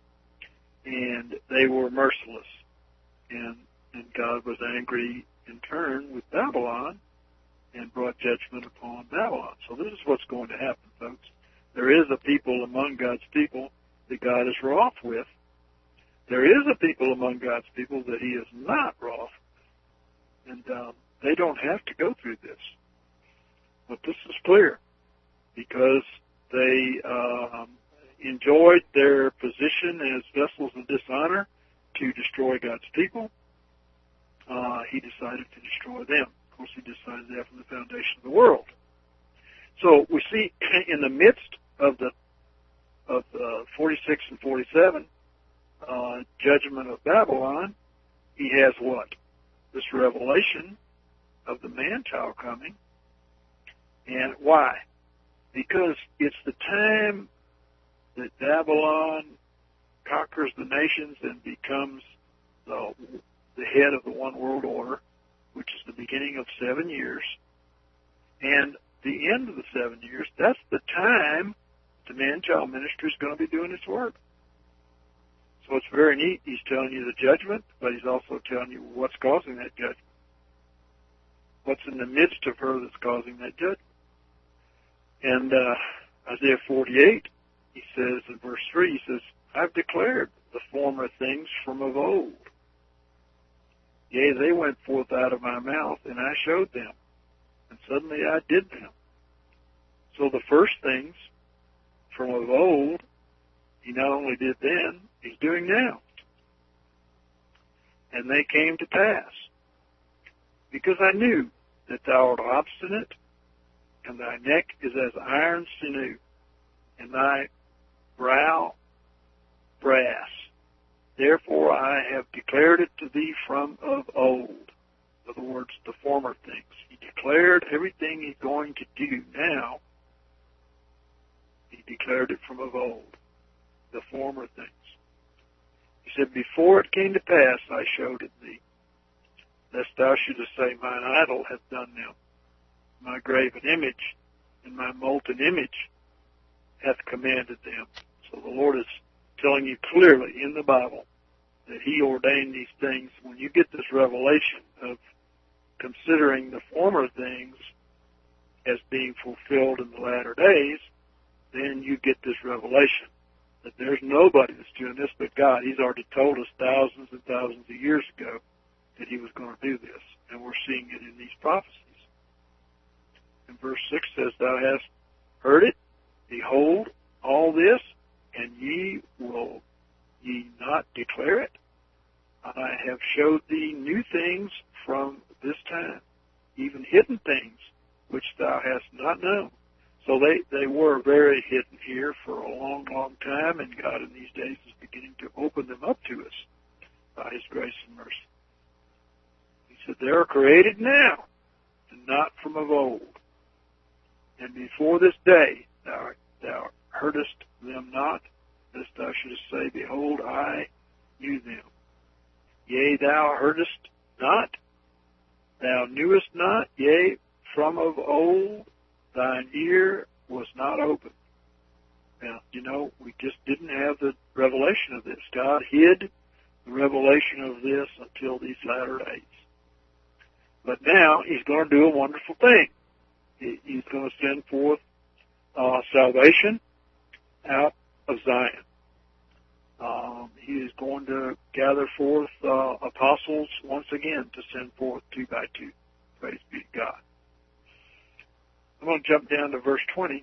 Speaker 1: And they were merciless. And, and God was angry in turn with Babylon and brought judgment upon Babylon. So this is what's going to happen, folks. There is a people among God's people that God is wroth with. There is a people among God's people that he is not wroth. And um, they don't have to go through this. But this is clear because they um, enjoyed their position as vessels of dishonor to destroy God's people. Uh, he decided to destroy them. Of course, he decided that from the foundation of the world. So we see in the midst of the of the forty-six and forty-seven uh, judgment of Babylon, he has what? This revelation of the man-child coming. And why? Because it's the time that Babylon conquers the nations and becomes the, the head of the one world order, which is the beginning of seven years. And the end of the seven years, that's the time the man-child ministry is going to be doing its work. So it's very neat. He's telling you the judgment, but he's also telling you what's causing that judgment. What's in the midst of her that's causing that judgment. And uh, Isaiah forty-eight, he says in verse three, he says, I've declared the former things from of old. Yea, they went forth out of my mouth, and I showed them, and suddenly I did them. So the first things from of old, he not only did then, he's doing now. And they came to pass, because I knew that thou art obstinate, and thy neck is as iron sinew, and thy brow brass. Therefore I have declared it to thee from of old. In other words, the former things. He declared everything he's going to do now. He declared it from of old, the former things. He said, before it came to pass, I showed it thee, lest thou shouldest say, mine idol hath done them. My graven image and my molten image hath commanded them. So the Lord is telling you clearly in the Bible that he ordained these things. When you get this revelation of considering the former things as being fulfilled in the latter days, then you get this revelation that there's nobody that's doing this but God. He's already told us thousands and thousands of years ago that he was going to do this, and we're seeing it in these prophecies. And verse six says, Thou hast heard it, behold, all this, and ye will ye not declare it? I have showed thee new things from this time, even hidden things which thou hast not known. So they, they were very hidden here for a long, long time, and God in these days is beginning to open them up to us by his grace and mercy. He said, They are created now, and not from of old. And before this day thou, thou heardest them not, lest thou shouldest say, Behold, I knew them. Yea, thou heardest not, thou knewest not, yea, from of old thine ear was not open. Now, you know, we just didn't have the revelation of this. God hid the revelation of this until these latter days. But now he's going to do a wonderful thing. He's going to send forth uh, salvation out of Zion. Um, he is going to gather forth uh, apostles once again to send forth two by two. Praise be to God. I'm going to jump down to verse twenty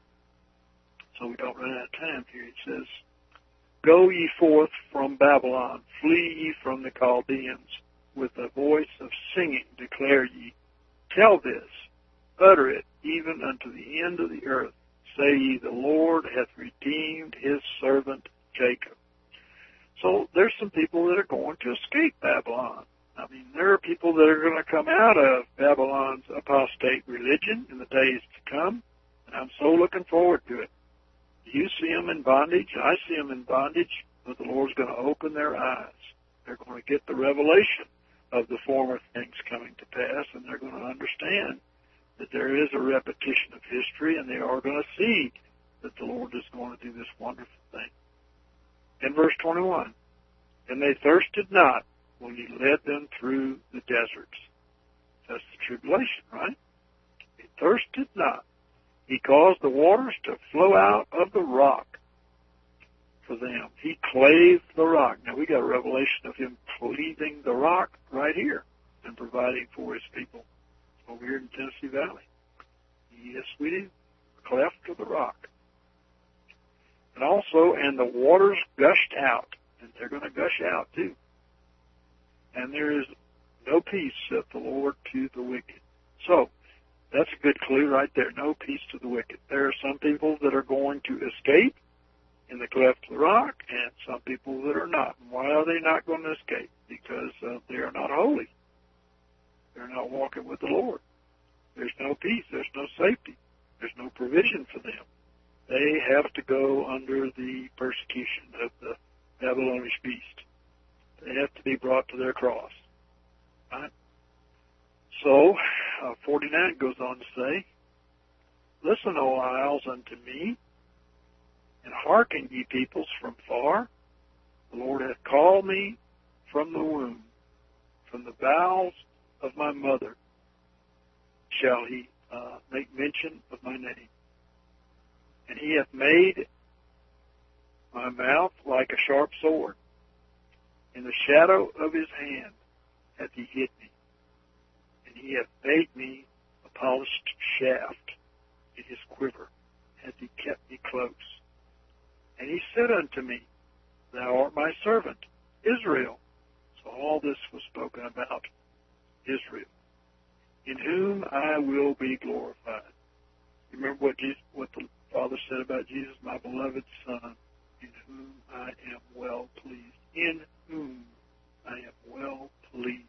Speaker 1: so we don't run out of time here. It says, Go ye forth from Babylon, flee ye from the Chaldeans, with a voice of singing declare ye, tell this, utter it, even unto the end of the earth. Say ye, the Lord hath redeemed his servant Jacob. So there's some people that are going to escape Babylon. I mean, there are people that are going to come out of Babylon's apostate religion in the days to come, and I'm so looking forward to it. You see them in bondage, I see them in bondage, but the Lord's going to open their eyes. They're going to get the revelation of the former things coming to pass, and they're going to understand that there is a repetition of history, and they are going to see that the Lord is going to do this wonderful thing. In verse twenty-one, And they thirsted not when he led them through the deserts. That's the tribulation, right? They thirsted not. He caused the waters to flow out of the rock for them. He clave the rock. Now we got a revelation of him cleaving the rock right here and providing for his people over here in Tennessee Valley. Yes, we do. Cleft of the rock. And also, and the waters gushed out. And they're going to gush out too. And there is no peace, saith the Lord, to the wicked. So, that's a good clue right there. No peace to the wicked. There are some people that are going to escape in the cleft of the rock, and some people that are not. And why are they not going to escape? Because uh, they are not holy. They're not walking with the Lord. There's no peace. There's no safety. There's no provision for them. They have to go under the persecution of the Babylonish beast. They have to be brought to their cross. Right? So, uh, forty-nine goes on to say, Listen, O isles, unto me, and hearken, ye peoples from far. The Lord hath called me from the womb, from the bowels of my mother shall he uh, make mention of my name. And he hath made my mouth like a sharp sword. In the shadow of his hand hath he hid me. And he hath made me a polished shaft in his quiver, hath he kept me close. And he said unto me, Thou art my servant, Israel. So all this was spoken about Israel, in whom I will be glorified. You remember what Jesus, what the Father said about Jesus, my beloved Son, in whom I am well pleased. In whom I am well pleased.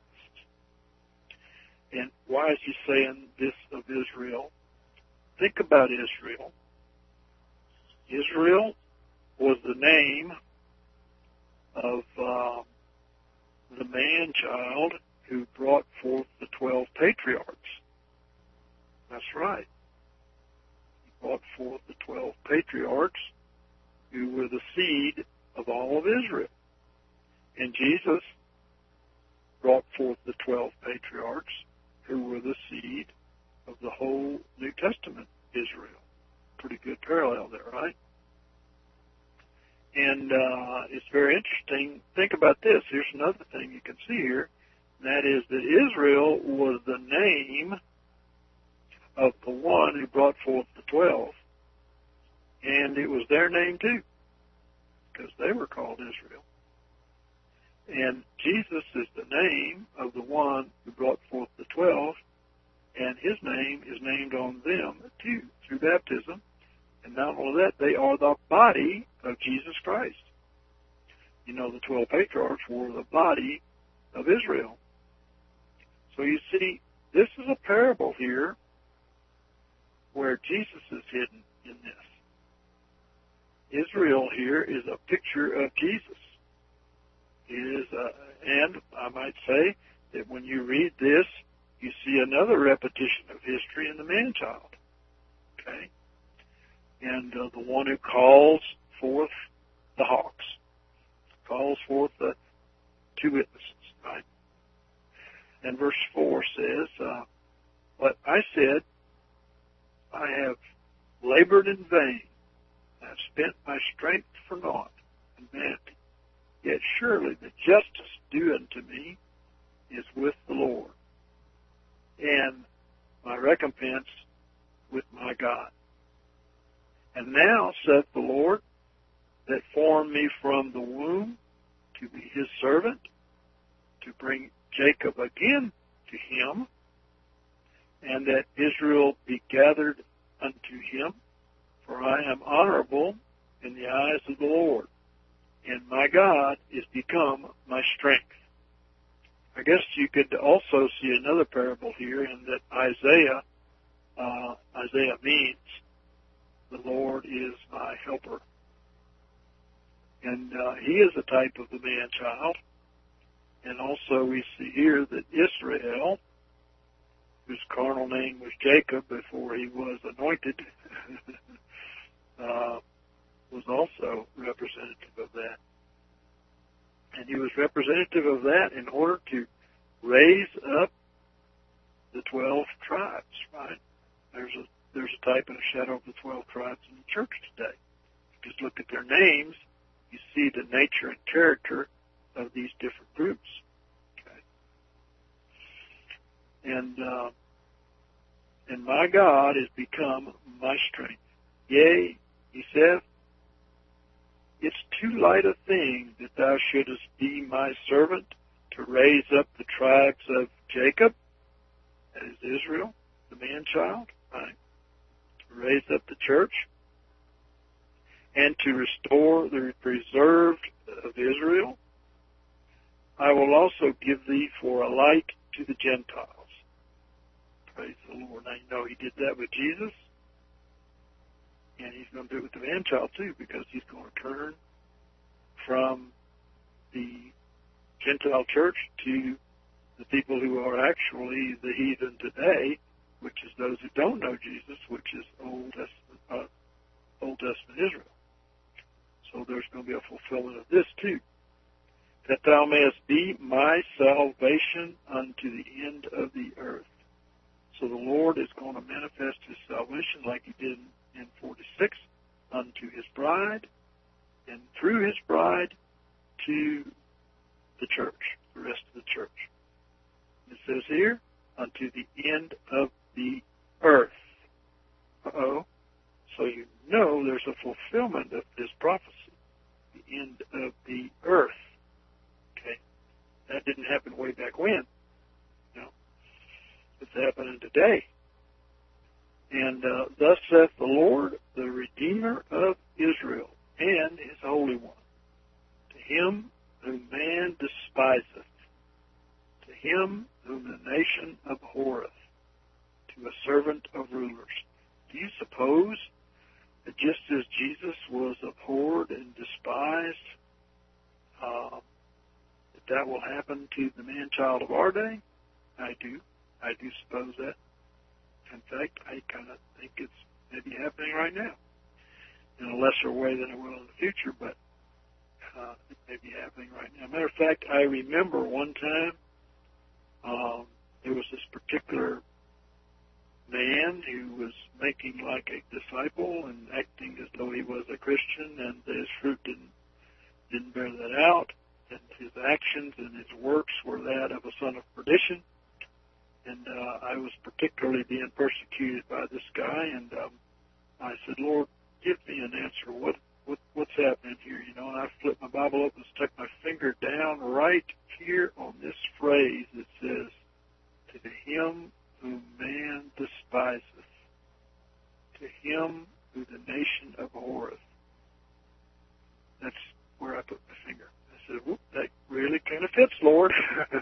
Speaker 1: And why is he saying this of Israel? Think about Israel. Israel was the name of uh, the man-child who brought forth the twelve patriarchs. That's right. He brought forth the twelve patriarchs who were the seed of all of Israel. And Jesus brought forth the twelve patriarchs who were the seed of the whole New Testament Israel. Pretty good parallel there, right? And uh, it's very interesting. Think about this. Here's another thing you can see here. And that is that Israel was the name of the one who brought forth the twelve. And it was their name too, because they were called Israel. And Jesus is the name of the one who brought forth the twelve, and his name is named on them too, through baptism. And not only that, they are the body of Jesus Christ. You know, the twelve patriarchs were the body of Israel. So you see, this is a parable here where Jesus is hidden in this. Israel here is a picture of Jesus. It is, uh, and I might say that when you read this, you see another repetition of history in the man-child. Okay? And uh, the one who calls forth the hawks, calls forth the two witnesses, right? And verse four says, uh, but I said, I have labored in vain, I have spent my strength for naught and vanity. Yet surely the justice due unto me is with the Lord, and my recompense with my God. And now, saith the Lord, that formed me from the womb to be his servant, to bring Jacob again to him, and that Israel be gathered unto him, for I am honorable in the eyes of the Lord, and my God is become my strength. I guess you could also see another parable here in that Isaiah, uh, Isaiah means the Lord is my helper. And uh, he is a type of the man-child. And also we see here that Israel, whose carnal name was Jacob before he was anointed, uh, was also representative of that. And he was representative of that in order to raise up the twelve tribes, right? There's a there's a type and a shadow of the twelve tribes in the church today. Just look at their names, you see the nature and character of these different groups. Okay. And uh, and my God is become my strength. Yea, he saith, it's too light a thing that thou shouldest be my servant to raise up the tribes of Jacob, that is Israel, the man-child, right? To raise up the church, and to restore the preserved of Israel. I will also give thee for a light to the Gentiles. Praise the Lord. Now, you know, he did that with Jesus. And he's going to do it with the man-child, too, because he's going to turn from the Gentile church to the people who are actually the heathen today, which is those who don't know Jesus, which is Old Testament, uh, Old Testament Israel. So there's going to be a fulfillment of this, too. That thou mayest be my salvation unto the end of the earth. So the Lord is going to manifest his salvation like he did in forty-six unto his bride, and through his bride to the church, the rest of the church. It says here, unto the end of the earth. Uh-oh. So you know there's a fulfillment of this prophecy, the end of the earth. Okay. That didn't happen way back when. No. It's happening today. And uh, thus saith the Lord, the Redeemer of Israel, and his Holy One, to him whom man despiseth, to him whom the nation abhorreth, to a servant of rulers. Do you suppose that just as Jesus was abhorred and despised, uh, that that will happen to the man-child of our day? I do. I do suppose that. In fact, I kind of think it's maybe happening right now in a lesser way than it will in the future, but uh, it may be happening right now. Matter of fact, I remember one time um, there was this particular man who was making like a disciple and acting as though he was a Christian, and his fruit didn't didn't bear that out, and his actions and his works were that of a son of perdition. And uh, I was particularly being persecuted by this guy, and um, I said, Lord, give me an answer. What, what what's happening here? You know, and I flipped my Bible up and stuck my finger down right here on this phrase that says, to him whom man despiseth, to him who the nation abhorreth. That's where I put my finger. I said, whoop, that really kind of fits, Lord.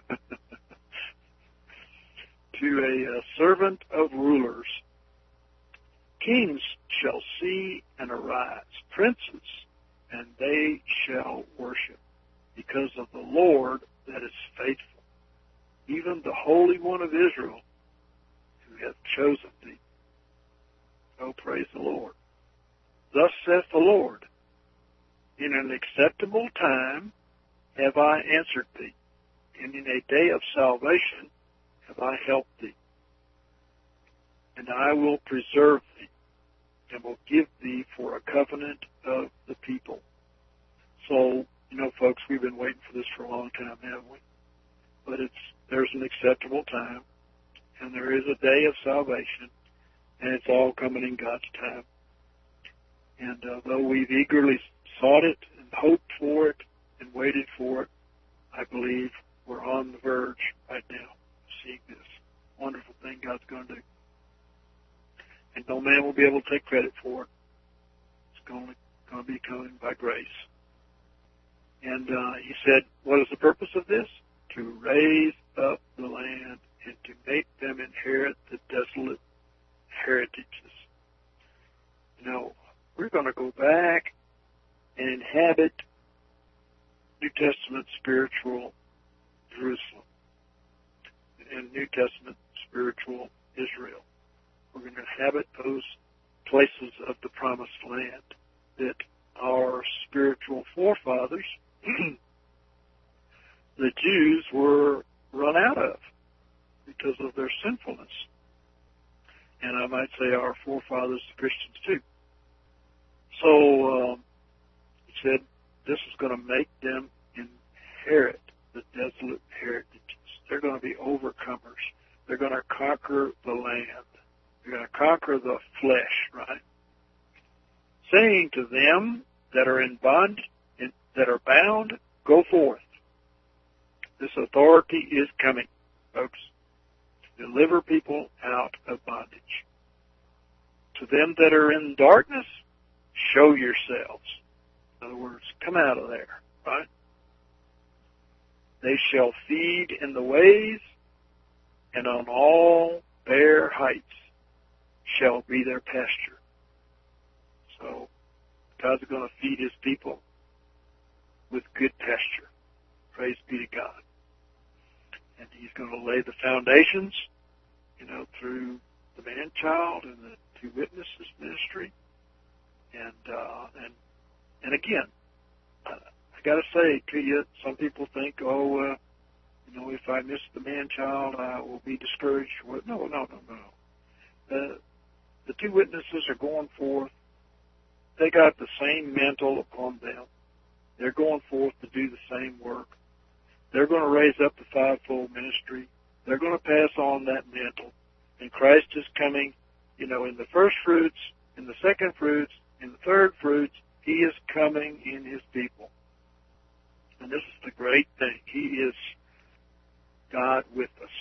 Speaker 1: To a, a servant of rulers, kings shall see and arise, princes, and they shall worship, because of the Lord that is faithful, even the Holy One of Israel, who hath chosen thee. Oh, praise the Lord. Thus saith the Lord, in an acceptable time have I answered thee, and in a day of salvation have I helped thee. And I will preserve thee, and will give thee for a covenant of the people. So, you know, folks, we've been waiting for this for a long time, haven't we? But it's there's an acceptable time, and there is a day of salvation, and it's all coming in God's time. And uh, though we've eagerly sought it and hoped for it and waited for it, I believe we're on the verge right now of seeing this wonderful thing God's going to do. And no man will be able to take credit for it. It's going to, going to be coming by grace. And uh, he said, what is the purpose of this? To raise up the land and to make them inherit the desolate heritages. You know, we're going to go back and inhabit New Testament spiritual Jerusalem and New Testament spiritual Israel. We're going to inhabit those places of the promised land that our spiritual forefathers, the Jews, were run out of because of their sinfulness. And I might say our forefathers, the Christians, too. So um, he said this is going to make them inherit the desolate heritages. They're going to be overcomers. They're going to conquer the land. They're going to conquer the flesh, right? Saying to them that are in bond, in, that are bound, go forth. This authority is coming, folks, to deliver people out of bondage. To them that are in darkness, show yourselves. In other words, come out of there, right? They shall feed in the ways, and on all bare heights shall be their pasture. So God's going to feed his people with good pasture. Praise be to God. And he's going to lay the foundations, you know, through the man-child and the two witnesses ministry. And, uh, and, and again, uh, I got to say to you, some people think, oh, uh, you know, if I miss the man-child, I will be discouraged. Well, no, no, no, no. The, the two witnesses are going forth. They got the same mantle upon them. They're going forth to do the same work. They're going to raise up the fivefold ministry. They're going to pass on that mantle. And Christ is coming, you know, in the first fruits, in the second fruits, in the third fruits. He is coming in his people. And this is the great thing. He is God with us.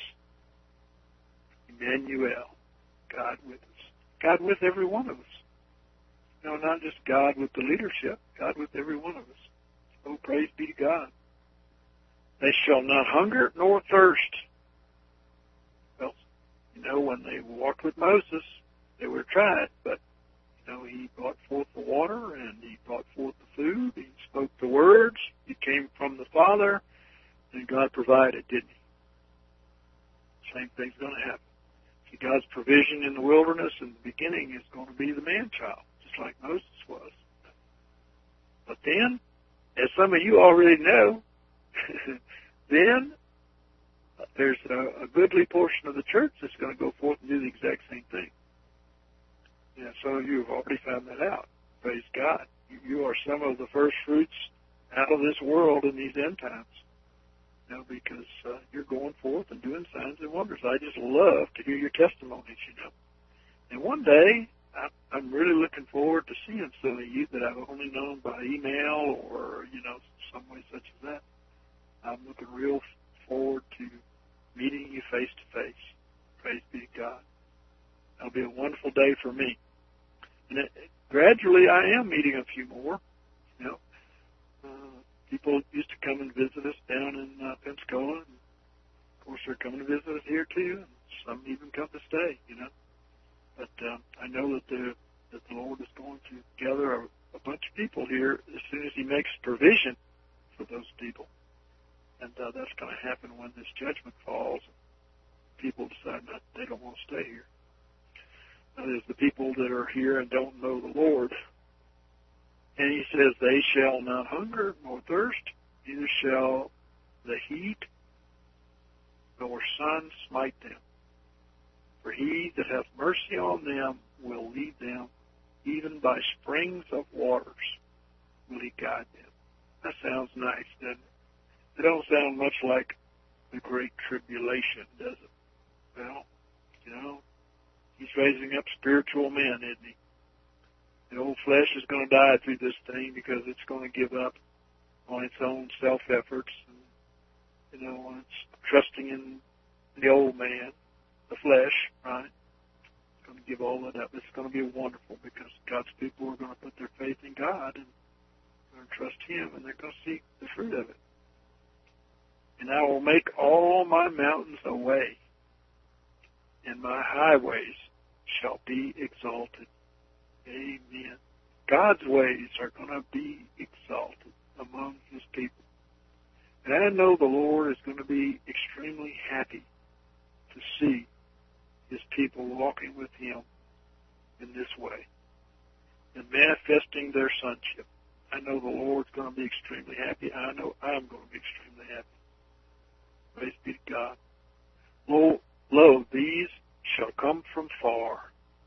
Speaker 1: Emmanuel, God with us. God with every one of us. No, not just God with the leadership, God with every one of us. Oh, praise be to God. They shall not hunger nor thirst. Well, you know, when they walked with Moses, they were tried, but, you know, he brought forth the water and he brought forth the food. He spoke the words. It came from the Father, and God provided, didn't he? Same thing's going to happen. See, God's provision in the wilderness in the beginning is going to be the man-child, just like Moses was. But then, as some of you already know, then there's a, a goodly portion of the church that's going to go forth and do the exact same thing. Yeah, some of you have already found that out. Praise God. You, you are some of the first fruits out of this world in these end times. You know, because uh, you're going forth and doing signs and wonders. I just love to hear your testimonies, you know. And one day, I, I'm really looking forward to seeing some of you that I've only known by email or, you know, some way such as that. I'm looking real forward to meeting you face to face. Praise be to God. That'll be a wonderful day for me. And it, gradually, I am meeting a few more. You know, uh, people used to come and visit us down in uh, Pensacola. And of course, they're coming to visit us here too. And some even come to stay. You know, but um, I know that the that the Lord is going to gather a, a bunch of people here as soon as He makes provision for those people. And uh, that's going to happen when this judgment falls. People decide that they don't want to stay here. That is, the people that are here and don't know the Lord. And He says, they shall not hunger nor thirst, neither shall the heat nor sun smite them. For He that hath mercy on them will lead them, even by springs of waters will He guide them. That sounds nice, doesn't it? It don't sound much like the Great Tribulation, does it? Well, you know, He's raising up spiritual men, isn't He? The old flesh is going to die through this thing because it's going to give up on its own self-efforts. And, you know, it's trusting in the old man, the flesh, right? It's going to give all that up. It's going to be wonderful because God's people are going to put their faith in God and they're going to trust Him, and they're going to see the fruit of it. And I will make all my mountains a way, and my highways shall be exalted. Amen. God's ways are going to be exalted among His people. And I know the Lord is going to be extremely happy to see His people walking with Him in this way and manifesting their sonship. I know the Lord's going to be extremely happy. I know I'm going to be extremely happy. Praise be to God. Lo, lo, these shall come from far.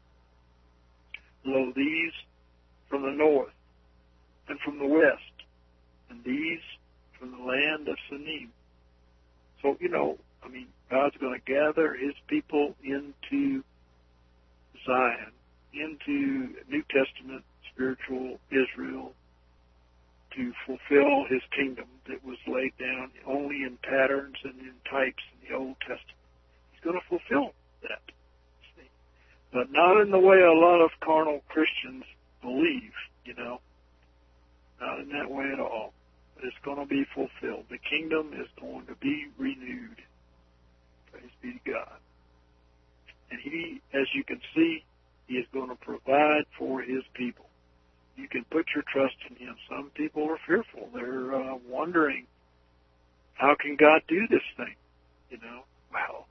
Speaker 1: Lo, these from the north and from the west, and these from the land of Sinim. So, you know, I mean, God's going to gather His people into Zion, into New Testament spiritual Israel, to fulfill His kingdom that was laid down only in patterns and in types in the Old Testament. He's going to fulfill that. See? But not in the way a lot of carnal Christians believe, you know. Not in that way at all. But it's going to be fulfilled. The kingdom is going to be renewed. Praise be to God. And He, as you can see, He is going to provide for His people. You can put your trust in Him. Some people are fearful. They're uh, wondering, how can God do this thing? You know, well,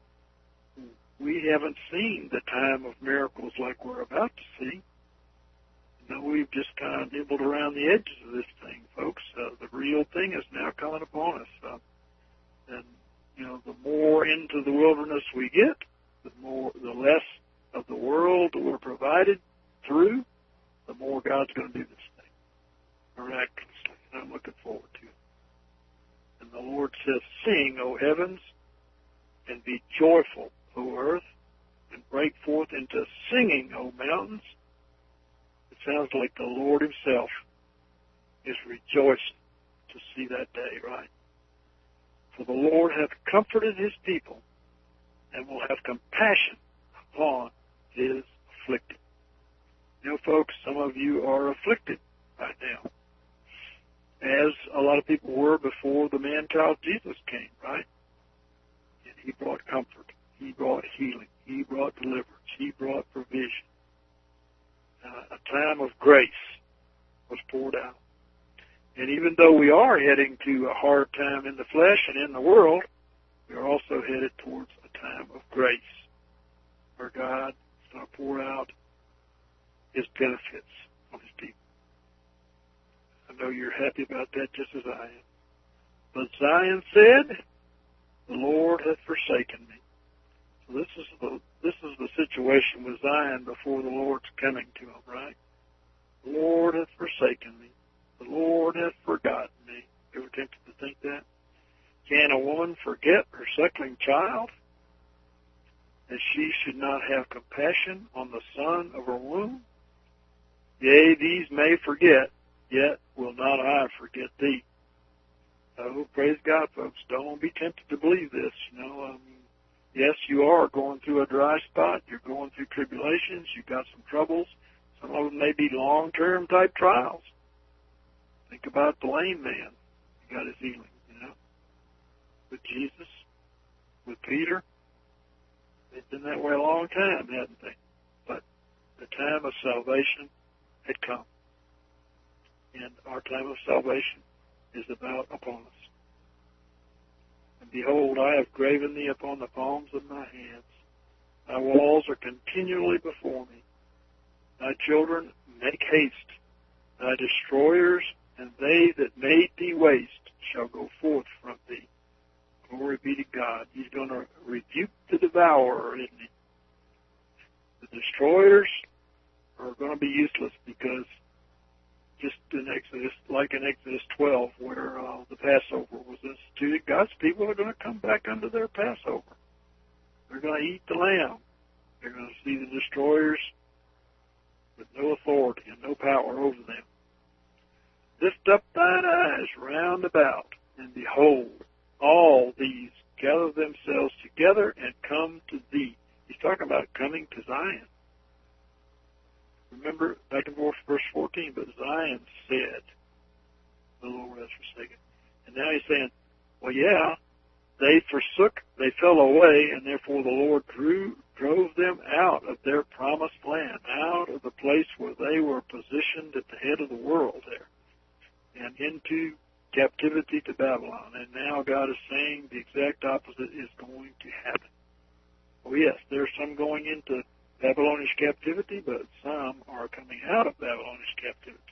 Speaker 1: we haven't seen the time of miracles like we're about to see. You know, we've just kind of nibbled around the edges of this thing, folks. Uh, the real thing is now coming upon us. Uh, and, you know, the more into the wilderness we get, the more, the less of the world that we're provided through, the more God's going to do this thing miraculously, and I'm looking forward to it. And the Lord says, sing, O heavens, and be joyful, O earth, and break forth into singing, O mountains. It sounds like the Lord Himself is rejoicing to see that day, right? For the Lord hath comforted His people, and will have compassion upon His afflicted. You know, folks, some of you are afflicted right now, as a lot of people were before the man-child Jesus came, right? And He brought comfort. He brought healing. He brought deliverance. He brought provision. Uh, a time of grace was poured out. And even though we are heading to a hard time in the flesh and in the world, we are also headed towards a time of grace, where God is going to pour out His benefits on His people. I know you're happy about that just as I am. But Zion said, the Lord hath forsaken me. So this is the this is the situation with Zion before the Lord's coming to him, right? The Lord hath forsaken me. The Lord hath forgotten me. You ever tempted to think that? Can a woman forget her suckling child, that she should not have compassion on the son of her womb? Yea, these may forget, yet will not I forget thee. Oh, praise God, folks. Don't be tempted to believe this. You know, um, yes, you are going through a dry spot. You're going through tribulations. You've got some troubles. Some of them may be long-term type trials. Think about the lame man. He got his healing, you know, with Jesus, with Peter. They've been that way a long time, haven't they? But the time of salvation had come. And our time of salvation is about upon us. And behold, I have graven thee upon the palms of my hands. Thy walls are continually before me. Thy children make haste. Thy destroyers and they that made thee waste shall go forth from thee. Glory be to God. He's going to rebuke the devourer, isn't he? The destroyers are going to be useless because just in Exodus, like in Exodus twelve, where uh, the Passover was instituted, God's people are going to come back under their Passover. They're going to eat the lamb. They're going to see the destroyers with no authority and no power over them. Lift up thine eyes round about, and behold, all these gather themselves together and come to thee. He's talking about coming to Zion. Remember, back and forth, verse fourteen, but Zion said, the Lord has forsaken. And now he's saying, well, yeah, they forsook, they fell away, and therefore the Lord drew, drove them out of their promised land, out of the place where they were positioned at the head of the world there, and into captivity to Babylon. And now God is saying the exact opposite is going to happen. Oh, yes, there's some going into Babylonish captivity, but some are coming out of Babylonish captivity.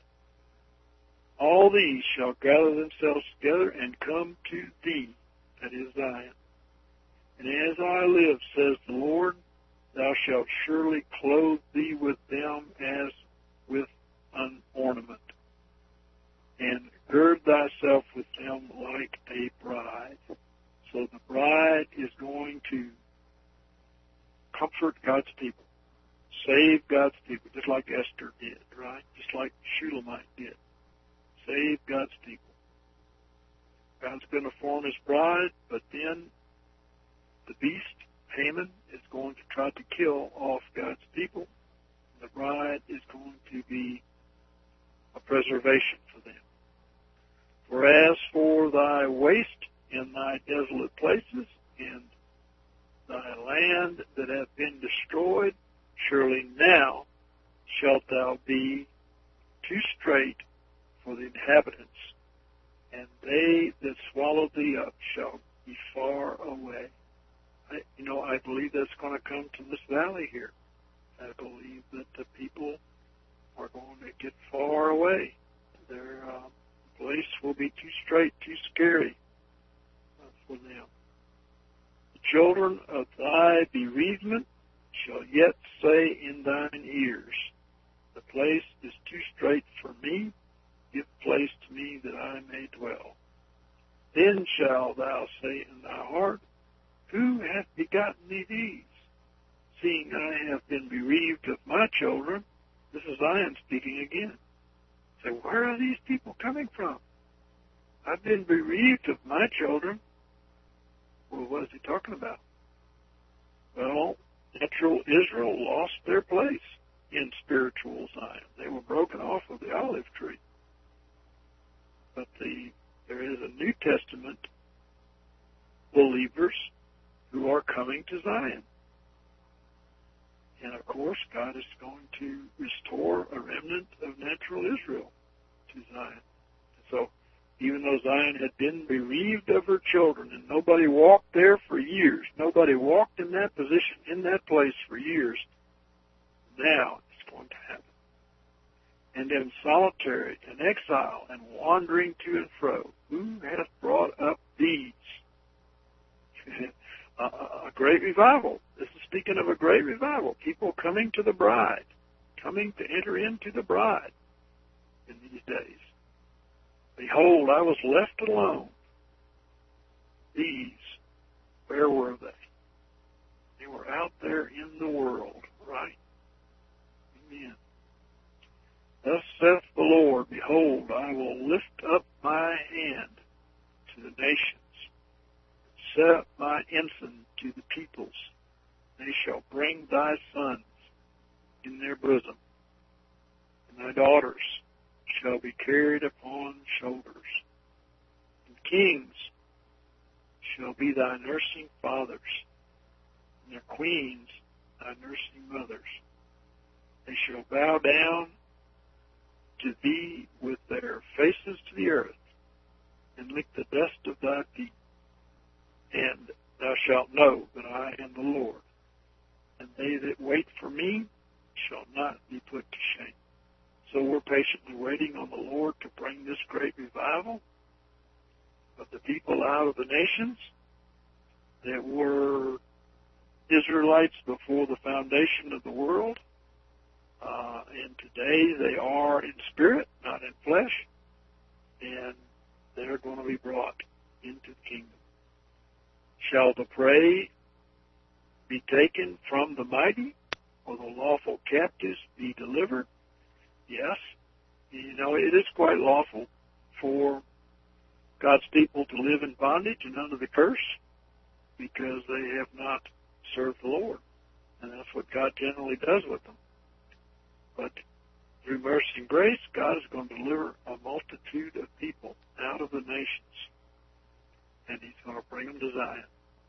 Speaker 1: All these shall gather themselves together and come to thee, that is Zion. And as I live, says the Lord, thou shalt surely clothe thee with them as with an ornament, and gird thyself with them like a bride. So the bride is going to comfort God's people, save God's people, just like Esther did, right? Just like Shulamite did. Save God's people. God's going to form his bride, but then the beast, Haman, is going to try to kill off God's people. The bride is going to be a preservation for them. For as for thy waste in thy desolate places, and thy land that hath been destroyed, surely now shalt thou be too strait for the inhabitants, and they that swallow thee up shall be far away. I, you know, I believe that's going to come to this valley here. I believe that the people are going to get far away. Their uh, place will be too strait, too scary uh, for them. The children of thy bereavement shall yet say in thine ears, the place is too strait for me, give place to me that I may dwell. Then shalt thou say in thy heart, who hath begotten thee these? Seeing I have been bereaved of my children. This is Zion speaking again. Say, where are these people coming from? I've been bereaved of my children. Well, what is he talking about? Well, natural Israel lost their place in spiritual Zion. They were broken off of the olive tree. But the there is a New Testament believers who are coming to Zion. And of course, God is going to restore a remnant of natural Israel to Zion. So, even though Zion had been bereaved of her children, and nobody walked there for years, nobody walked in that position, in that place for years, now it's going to happen. And in solitary and exile and wandering to and fro, who hath brought up these? a, a great revival. This is speaking of a great revival. People coming to the bride, coming to enter into the bride in these days. Behold, I was left alone. These, where were they? They were out there in the world, right? Amen. Thus saith the Lord, behold, I will lift up my hand to the nations, and set up my ensign to the peoples. They shall bring thy sons in their bosom, and thy daughters shall be carried upon shoulders. And kings shall be thy nursing fathers, and their queens thy nursing mothers. They shall bow down to thee with their faces to the earth, and lick the dust of thy feet. And thou shalt know that I am the Lord, and they that wait for me shall not be put to shame. So we're patiently waiting on the Lord to bring this great revival of the people out of the nations that were Israelites before the foundation of the world. Uh, and today they are in spirit, not in flesh, and they're going to be brought into the kingdom. Shall the prey be taken from the mighty, or the lawful captives be delivered? Yes. You know, it is quite lawful for God's people to live in bondage and under the curse because they have not served the Lord. And that's what God generally does with them. But through mercy and grace, God is going to deliver a multitude of people out of the nations. And he's going to bring them to Zion.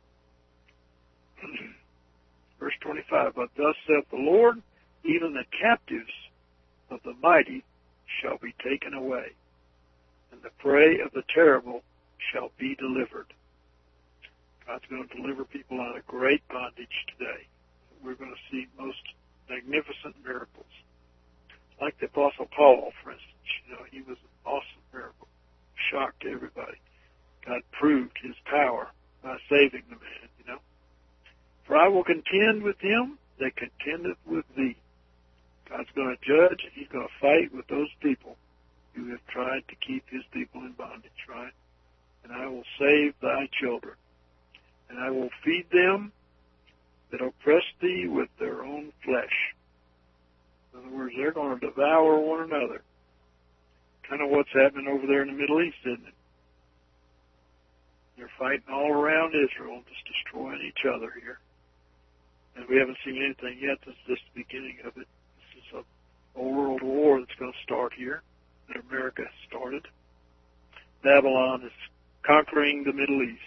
Speaker 1: Verse twenty-five, but thus saith the Lord, even the captives of the mighty shall be taken away, and the prey of the terrible shall be delivered. God's going to deliver people out of great bondage today. We're going to see most magnificent miracles. Like the Apostle Paul, for instance. You know, he was an awesome miracle. Shock to everybody. God proved his power by saving the man, you know. For I will contend with him that contendeth with thee. God's going to judge, and he's going to fight with those people who have tried to keep his people in bondage, right? And I will save thy children. And I will feed them that oppress thee with their own flesh. In other words, they're going to devour one another. Kind of what's happening over there in the Middle East, isn't it? They're fighting all around Israel, just destroying each other here. And we haven't seen anything yet. This is just the beginning of it. This is a, a world war that's going to start here, that America started. Babylon is conquering the Middle East.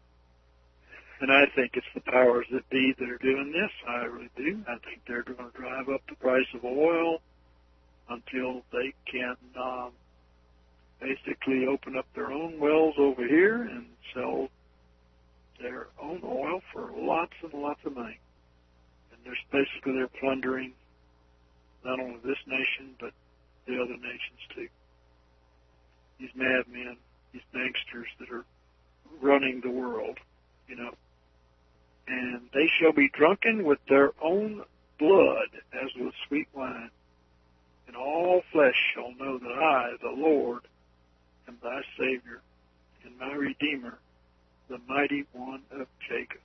Speaker 1: And I think it's the powers that be that are doing this. I really do. I think they're going to drive up the price of oil until they can um, basically open up their own wells over here and sell their own oil for lots and lots of money. And there's basically they're plundering not only this nation, but the other nations too. These madmen, these gangsters that are running the world, you know. And they shall be drunken with their own blood as with sweet wine. And all flesh shall know that I, the Lord, am thy Savior, and my Redeemer, the mighty one of Jacob.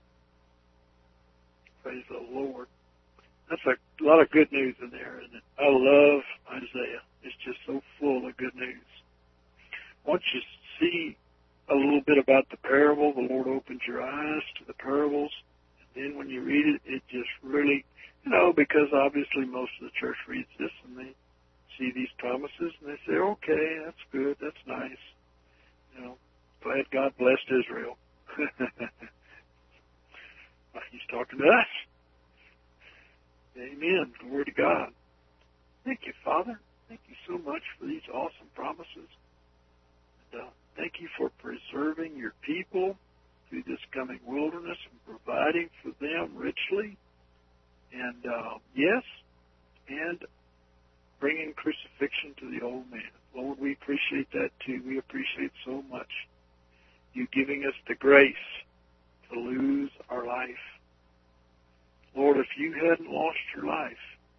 Speaker 1: Praise the Lord. That's a lot of good news in there, isn't it? I love Isaiah. It's just so full of good news. Once you see a little bit about the parable, the Lord opens your eyes to the parables. Then when you read it, it just really, you know, because obviously most of the church reads this and they see these promises and they say, okay, that's good, that's nice. You know, glad God blessed Israel. He's talking to us. Amen. Glory to God. Thank you, Father. Thank you so much for these awesome promises. And, uh, thank you for preserving your people through this coming wilderness and providing for them richly. And, uh, yes, and bringing crucifixion to the old man. Lord, we appreciate that too. We appreciate so much you giving us the grace to lose our life. Lord, if you hadn't lost your life,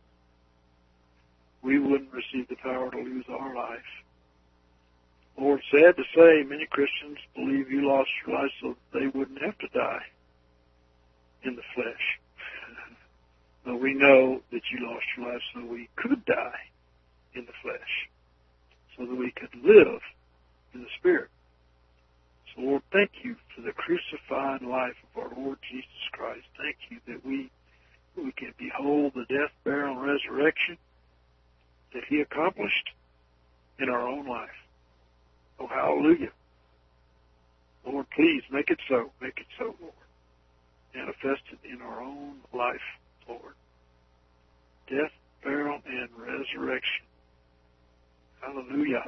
Speaker 1: we wouldn't receive the power to lose our life. Lord, sad to say, many Christians believe you lost your life so that they wouldn't have to die in the flesh. But we know that you lost your life so we could die in the flesh, so that we could live in the Spirit. So, Lord, thank you for the crucified life of our Lord Jesus Christ. Thank you that we we can behold the death, burial, and resurrection that he accomplished in our own life. Oh, hallelujah. Lord, please make it so. Make it so, Lord. Manifest it in our own life, Lord. Death, burial, and resurrection. Hallelujah.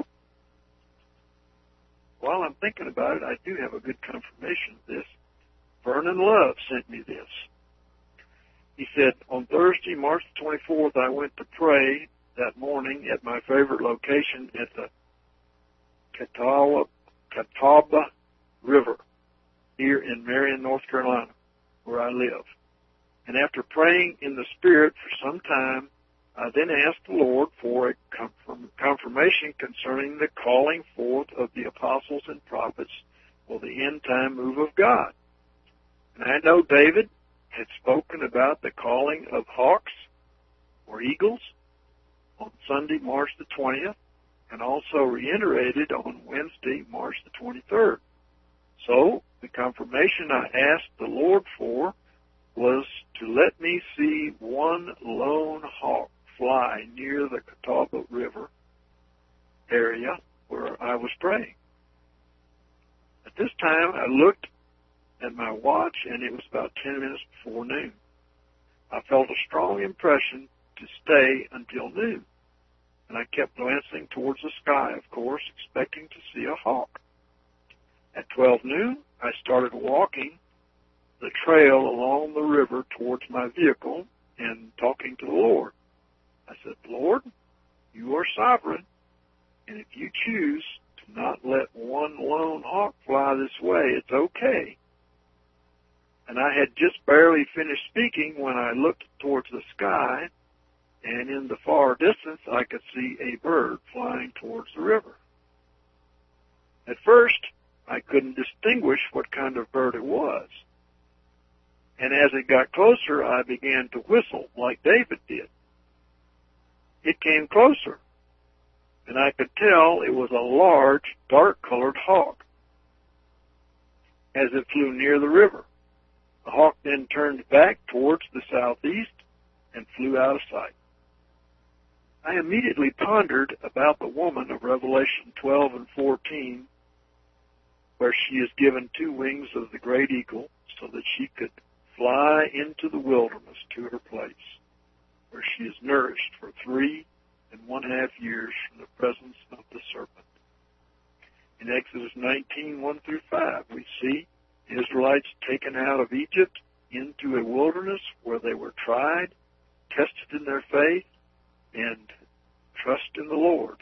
Speaker 1: While I'm thinking about it, I do have a good confirmation of this. Vernon Love sent me this. He said, on Thursday, March twenty-fourth, I went to pray that morning at my favorite location at the Catawba, Catawba River here in Marion, North Carolina, where I live. And after praying in the Spirit for some time, I then asked the Lord for a confirm, confirmation concerning the calling forth of the apostles and prophets for the end-time move of God. And I know David had spoken about the calling of hawks or eagles on Sunday, March the twentieth, and also reiterated on Wednesday, March the twenty-third. So the confirmation I asked the Lord for was to let me see one lone hawk fly near the Catawba River area where I was praying. At this time, I looked at my watch, and it was about ten minutes before noon. I felt a strong impression to stay until noon, and I kept glancing towards the sky, of course, expecting to see a hawk. At twelve noon, I started walking the trail along the river towards my vehicle and talking to the Lord. I said, Lord, you are sovereign, and if you choose to not let one lone hawk fly this way, it's okay. And I had just barely finished speaking when I looked towards the sky, and in the far distance I could see a bird flying towards the river. At first, I couldn't distinguish what kind of bird it was. And as it got closer, I began to whistle like David did. It came closer, and I could tell it was a large, dark-colored hawk as it flew near the river. The hawk then turned back towards the southeast and flew out of sight. I immediately pondered about the woman of Revelation twelve and fourteen, where she is given two wings of the great eagle so that she could fly into the wilderness to her place, where she is nourished for three and one half years from the presence of the serpent. In Exodus nineteen, one through five, we see the Israelites taken out of Egypt into a wilderness where they were tried, tested in their faith, and trust in the Lord.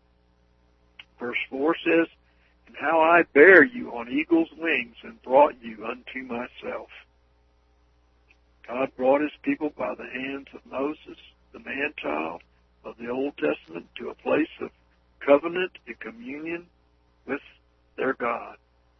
Speaker 1: Verse four says, and how I bare you on eagle's wings and brought you unto myself. God brought his people by the hands of Moses, the man-child of the Old Testament, to a place of covenant and communion with their God.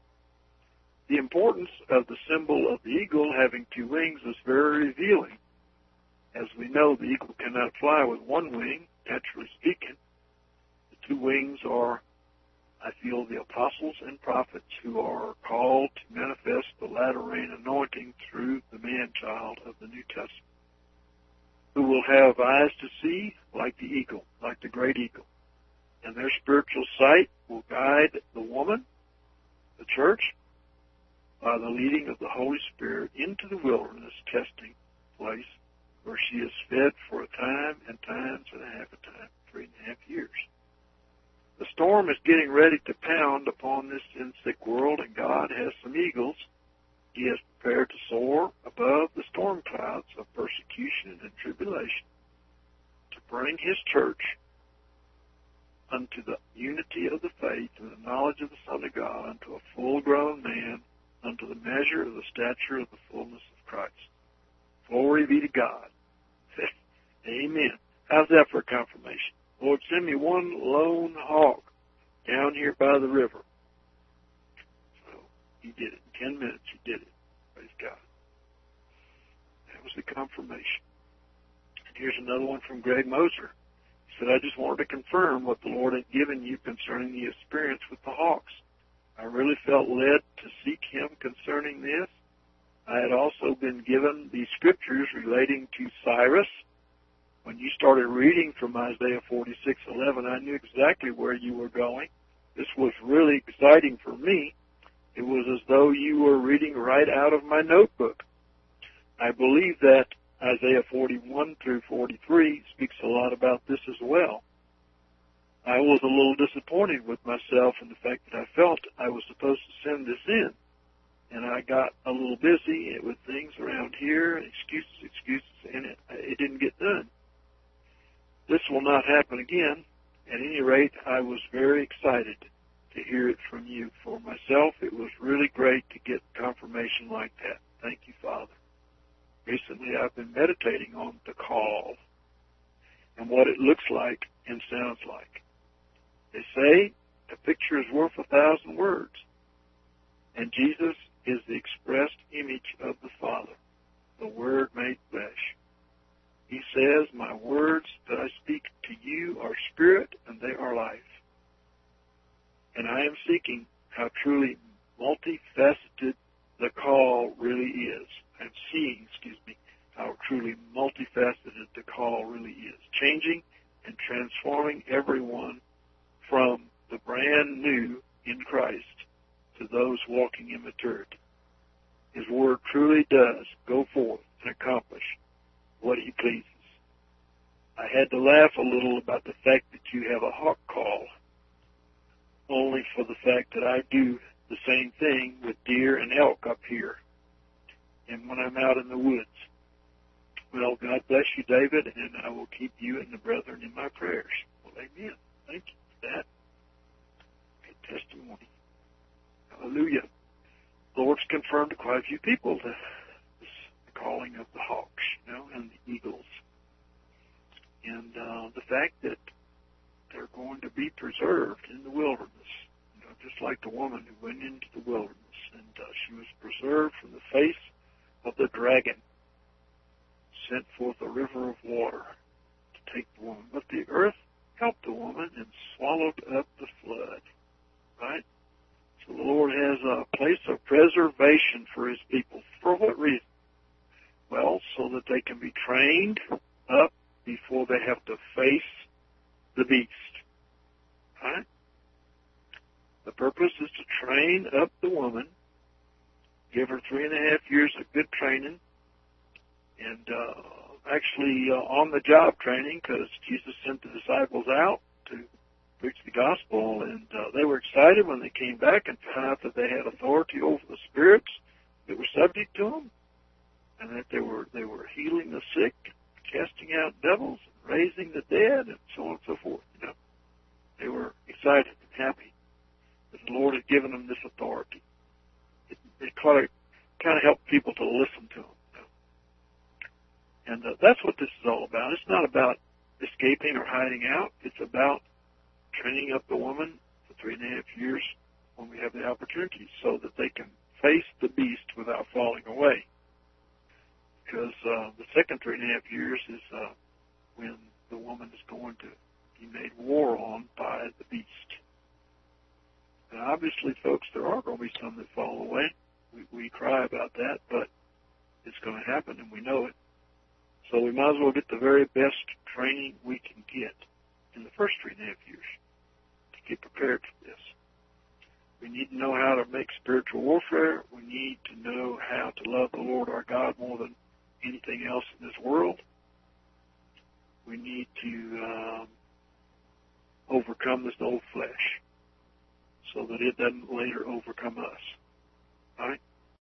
Speaker 1: The importance of the symbol of the eagle having two wings is very revealing. As we know, the eagle cannot fly with one wing, naturally speaking. The two wings are, I feel, the apostles and prophets who are called to manifest the latter rain anointing through the man-child of the New Testament, who will have eyes to see like the eagle, like the great eagle. And their spiritual sight will guide the woman, the church, by the leading of the Holy Spirit into the wilderness testing place where she is fed for a time and times and a half a time, three and a half years. The storm is getting ready to pound upon this sin-sick world, and God has some eagles he has prepared to soar above the storm clouds of persecution and tribulation to bring his church unto the unity of the faith and the knowledge of the Son of God, unto a full-grown man, unto the measure of the stature of the fullness of Christ. Glory be to God. Amen. How's that for confirmation? Lord, send me one lone hog down here by the river. So he did it. In ten minutes he did it. Praise God. That was the confirmation. And here's another one from Greg Moser. He said, I just wanted to confirm what the Lord had given you concerning the experience with the hawks. I really felt led to seek him concerning this. I had also been given the scriptures relating to Cyrus. When you started reading from Isaiah forty-six eleven, I knew exactly where you were going. This was really exciting for me. It was as though you were reading right out of my notebook. I believe that Isaiah forty-one through forty-three speaks a lot about this as well. I was a little disappointed with myself in the fact that I felt I was supposed to send this in. And I got a little busy with things around here, excuses, excuses, and it, it didn't get done. This will not happen again. At any rate, I was very excited to hear it from you. For myself, it was really great to get confirmation like that. Thank you, Father. Recently, I've been meditating on the call and what it looks like and sounds like. They say a picture is worth a thousand words, and Jesus is the expressed image of the Father, the Word made flesh. He says, my words that I speak to you are spirit and they are life. And I am seeking how truly multifaceted the call really is. I'm seeing, excuse me, how truly multifaceted the call really is. Changing and transforming everyone from the brand new in Christ to those walking in maturity. His word truly does go forth and accomplish what he pleases. I had to laugh a little about the fact that you have a hawk call, only for the fact that I do the same thing with deer and elk up here and when I'm out in the woods. Well, God bless you, David, and I will keep you and the brethren in my prayers. Well, amen. Thank you for that. Good testimony. Hallelujah. The Lord's confirmed to quite a few people the, the calling of the hawks, you know, and the eagles. And uh, the fact that they're going to be preserved in the wilderness, you know, just like the woman who went into the wilderness, and uh, she was preserved from the face of the dragon, sent forth a river of water to take the woman. But the earth helped the woman and swallowed up the flood, right? So the Lord has a place of preservation for his people. For what reason? Well, so that they can be trained up before they have to face the beast, right? The purpose is to train up the woman, give her three and a half years of good training, and uh, actually uh, on-the-job training, because Jesus sent the disciples out to preach the gospel, and uh, they were excited when they came back and found out that they had authority over the spirits that were subject to them, and that they were they were healing the sick, casting out devils, raising the dead, and so on and so forth. You know, they were excited and happy that the Lord had given them this authority. It, it kind of kind of helped people to listen to them. You know? And uh, that's what this is all about. It's not about escaping or hiding out. It's about training up the woman for three and a half years when we have the opportunity so that they can face the beast without falling away. Because uh, the second three and a half years is uh, when the woman is going to be made war on by the beast. And obviously, folks, there are going to be some that fall away. We, we cry about that, but it's going to happen, and we know it. So we might as well get the very best training we can get in the first three and a half years to get prepared for this. We need to know how to make spiritual warfare. We need to know how to love the Lord our God more than anything else in this world. We need to um, overcome this old flesh so that it doesn't later overcome us. All right?